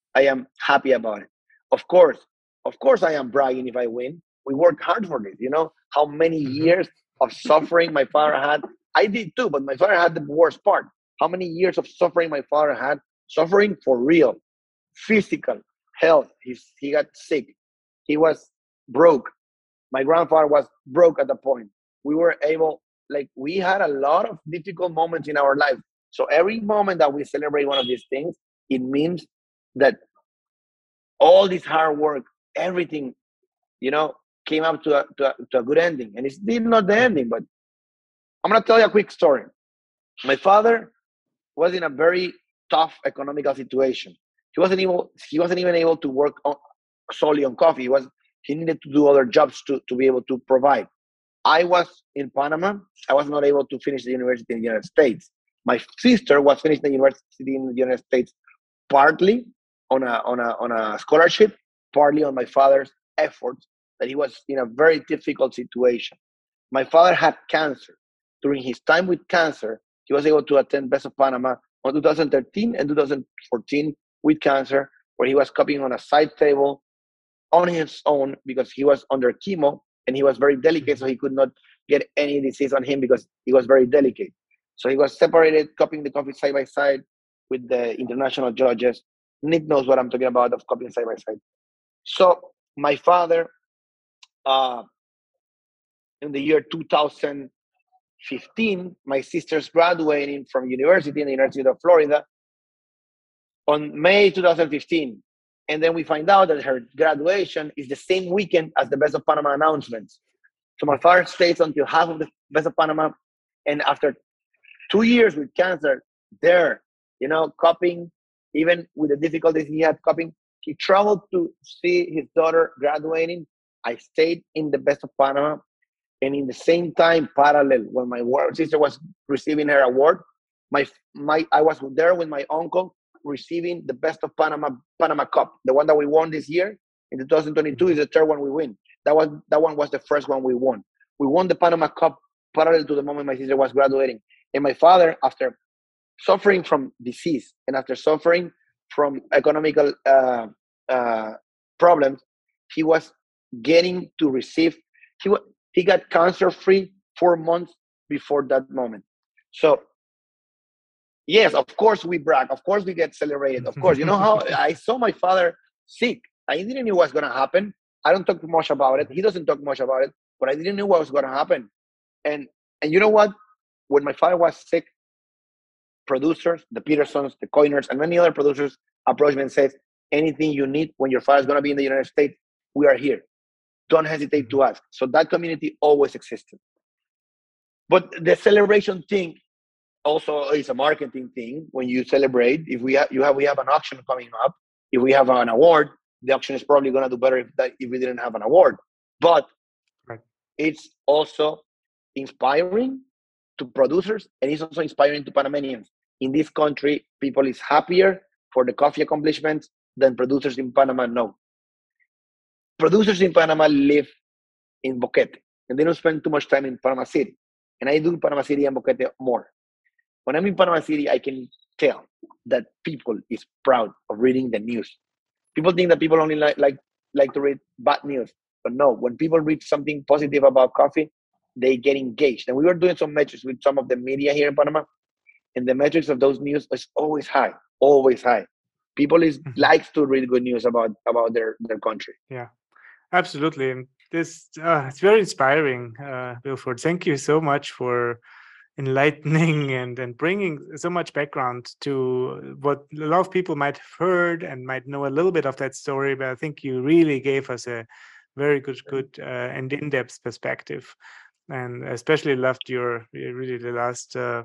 I am happy about it. Of course, of course, I am bragging if I win. We worked hard for this. You know how many Mm-hmm. years of suffering my father had. I did too, but my father had the worst part. How many years of suffering my father had? Suffering for real, physical health. He's, he got sick. He was broke. My grandfather was broke at the point. We were able, like, we had a lot of difficult moments in our life. So every moment that we celebrate one of these things, it means that all this hard work, everything, you know, came up to a, to a, to a good ending. And it's still not the ending, but I'm going to tell you a quick story. My father was in a very tough economical situation. He wasn't able, he wasn't even able to work on, solely on coffee. He was, he needed to do other jobs to, to be able to provide. I was in Panama. I was not able to finish the university in the United States. My sister was finishing the university in the United States partly on a on a on a scholarship, partly on my father's efforts. That he was in a very difficult situation. My father had cancer. During his time with cancer, he was able to attend Best of Panama on two thousand thirteen and two thousand fourteen with cancer, where he was copying on a side table on his own because he was under chemo and he was very delicate, so he could not get any disease on him because he was very delicate. So he was separated, copying the coffee side by side with the international judges. Nick knows what I'm talking about of copying side by side. So my father, uh, in the year two thousand fifteen, my sister's graduating from university in the University of Florida on May two thousand fifteen. And then we find out that her graduation is the same weekend as the Best of Panama announcements. So my father stays until half of the Best of Panama. And after two years with cancer, there, you know, copying, even with the difficulties he had copying, he traveled to see his daughter graduating. I stayed in the Best of Panama. And in the same time, parallel, when my sister was receiving her award, my my I was there with my uncle receiving the Best of Panama Panama Cup, the one that we won this year in two thousand twenty-two is the third one we win. That was that one was the first one we won. We won the Panama Cup parallel to the moment my sister was graduating. And my father, after suffering from disease and after suffering from economical uh, uh, problems, he was getting to receive. He was he got cancer free four months before that moment. So. Yes, of course we brag. Of course we get celebrated. Of course, you know how I saw my father sick. I didn't know what's gonna happen. I don't talk much about it. He doesn't talk much about it, but I didn't know what was gonna happen. And and you know what? When my father was sick, producers, the Petersons, the Coiners, and many other producers approached me and said, "Anything you need when your father's gonna be in the United States, we are here. Don't hesitate to ask." So that community always existed. But the celebration thing also is a marketing thing. When you celebrate, if we have you have we have an auction coming up, if we have an award, the auction is probably going to do better if that if we didn't have an award. But right. It's also inspiring to producers, and it's also inspiring to Panamanians. In this country, people is happier for the coffee accomplishments than producers in Panama know. Producers in Panama live in Boquete, and they don't spend too much time in Panama City. And I do Panama City and Boquete more. When I'm in Panama City, I can tell that people is proud of reading the news. People think that people only like, like, like to read bad news. But no, when people read something positive about coffee, they get engaged. And we were doing some metrics with some of the media here in Panama, and the metrics of those news is always high, always high. People is mm-hmm. likes to read good news about, about their, their country. Yeah, absolutely. And this uh, it's very inspiring, uh, Wilford. Thank you so much for enlightening and, and bringing so much background to what a lot of people might have heard and might know a little bit of that story, but I think you really gave us a very good, good uh, and in-depth perspective. And especially loved your really the last uh,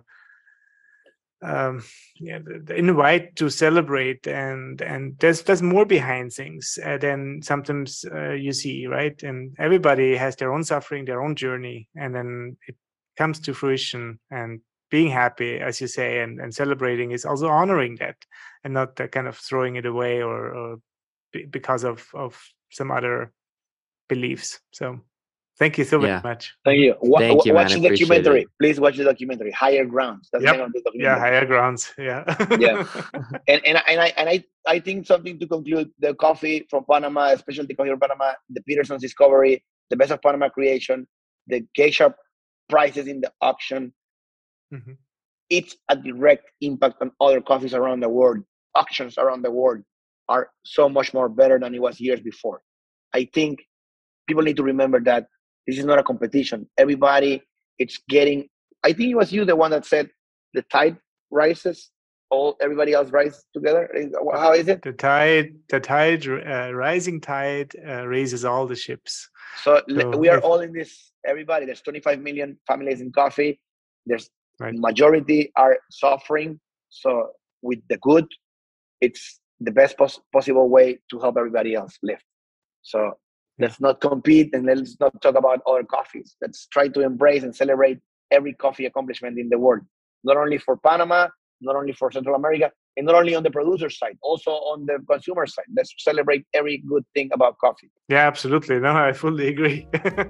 um, yeah, the, the invite to celebrate, and and there's there's more behind things uh, than sometimes uh, you see, right? And everybody has their own suffering, their own journey, and then it comes to fruition, and being happy, as you say, and, and celebrating is also honoring that, and not uh, kind of throwing it away or, or be, because of of some other beliefs. So Thank you so Yeah. much. Thank you. Wa- Thank you, watch man. I the appreciate documentary. it. Please watch the documentary. Higher Grounds. That's Yep. the name of the Yeah, documentary. Higher Grounds. Yeah. Yeah. And and and I and I, I think something to conclude: the coffee from Panama, specialty coffee from Panama, the Peterson's discovery, the best of Panama creation, the K-Sharp prices in the auction. Mhm. It's a direct impact on other coffees around the world. Auctions around the world are so much more better than it was years before. I think people need to remember that this is not a competition. Everybody, it's getting. I think it was you, the one that said the tide rises, all everybody else rises together. How is it? The tide, the tide, uh, rising tide uh, raises all the ships. So, So we are if- all in this. Everybody, there's twenty-five million families in coffee. There's Right. majority are suffering. So with the good, it's the best pos- possible way to help everybody else live. So let's not compete and let's not talk about other coffees. Let's try to embrace and celebrate every coffee accomplishment in the world, not only for Panama, not only for Central America, and not only on the producer side, also on the consumer side. Let's celebrate every good thing about coffee. Yeah, absolutely. No, I fully agree.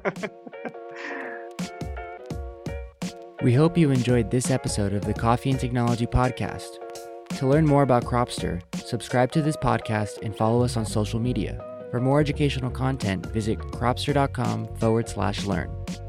We hope you enjoyed this episode of the Coffee and Technology Podcast. To learn more about Cropster, subscribe to this podcast and follow us on social media. For more educational content, visit cropster.com forward slash learn.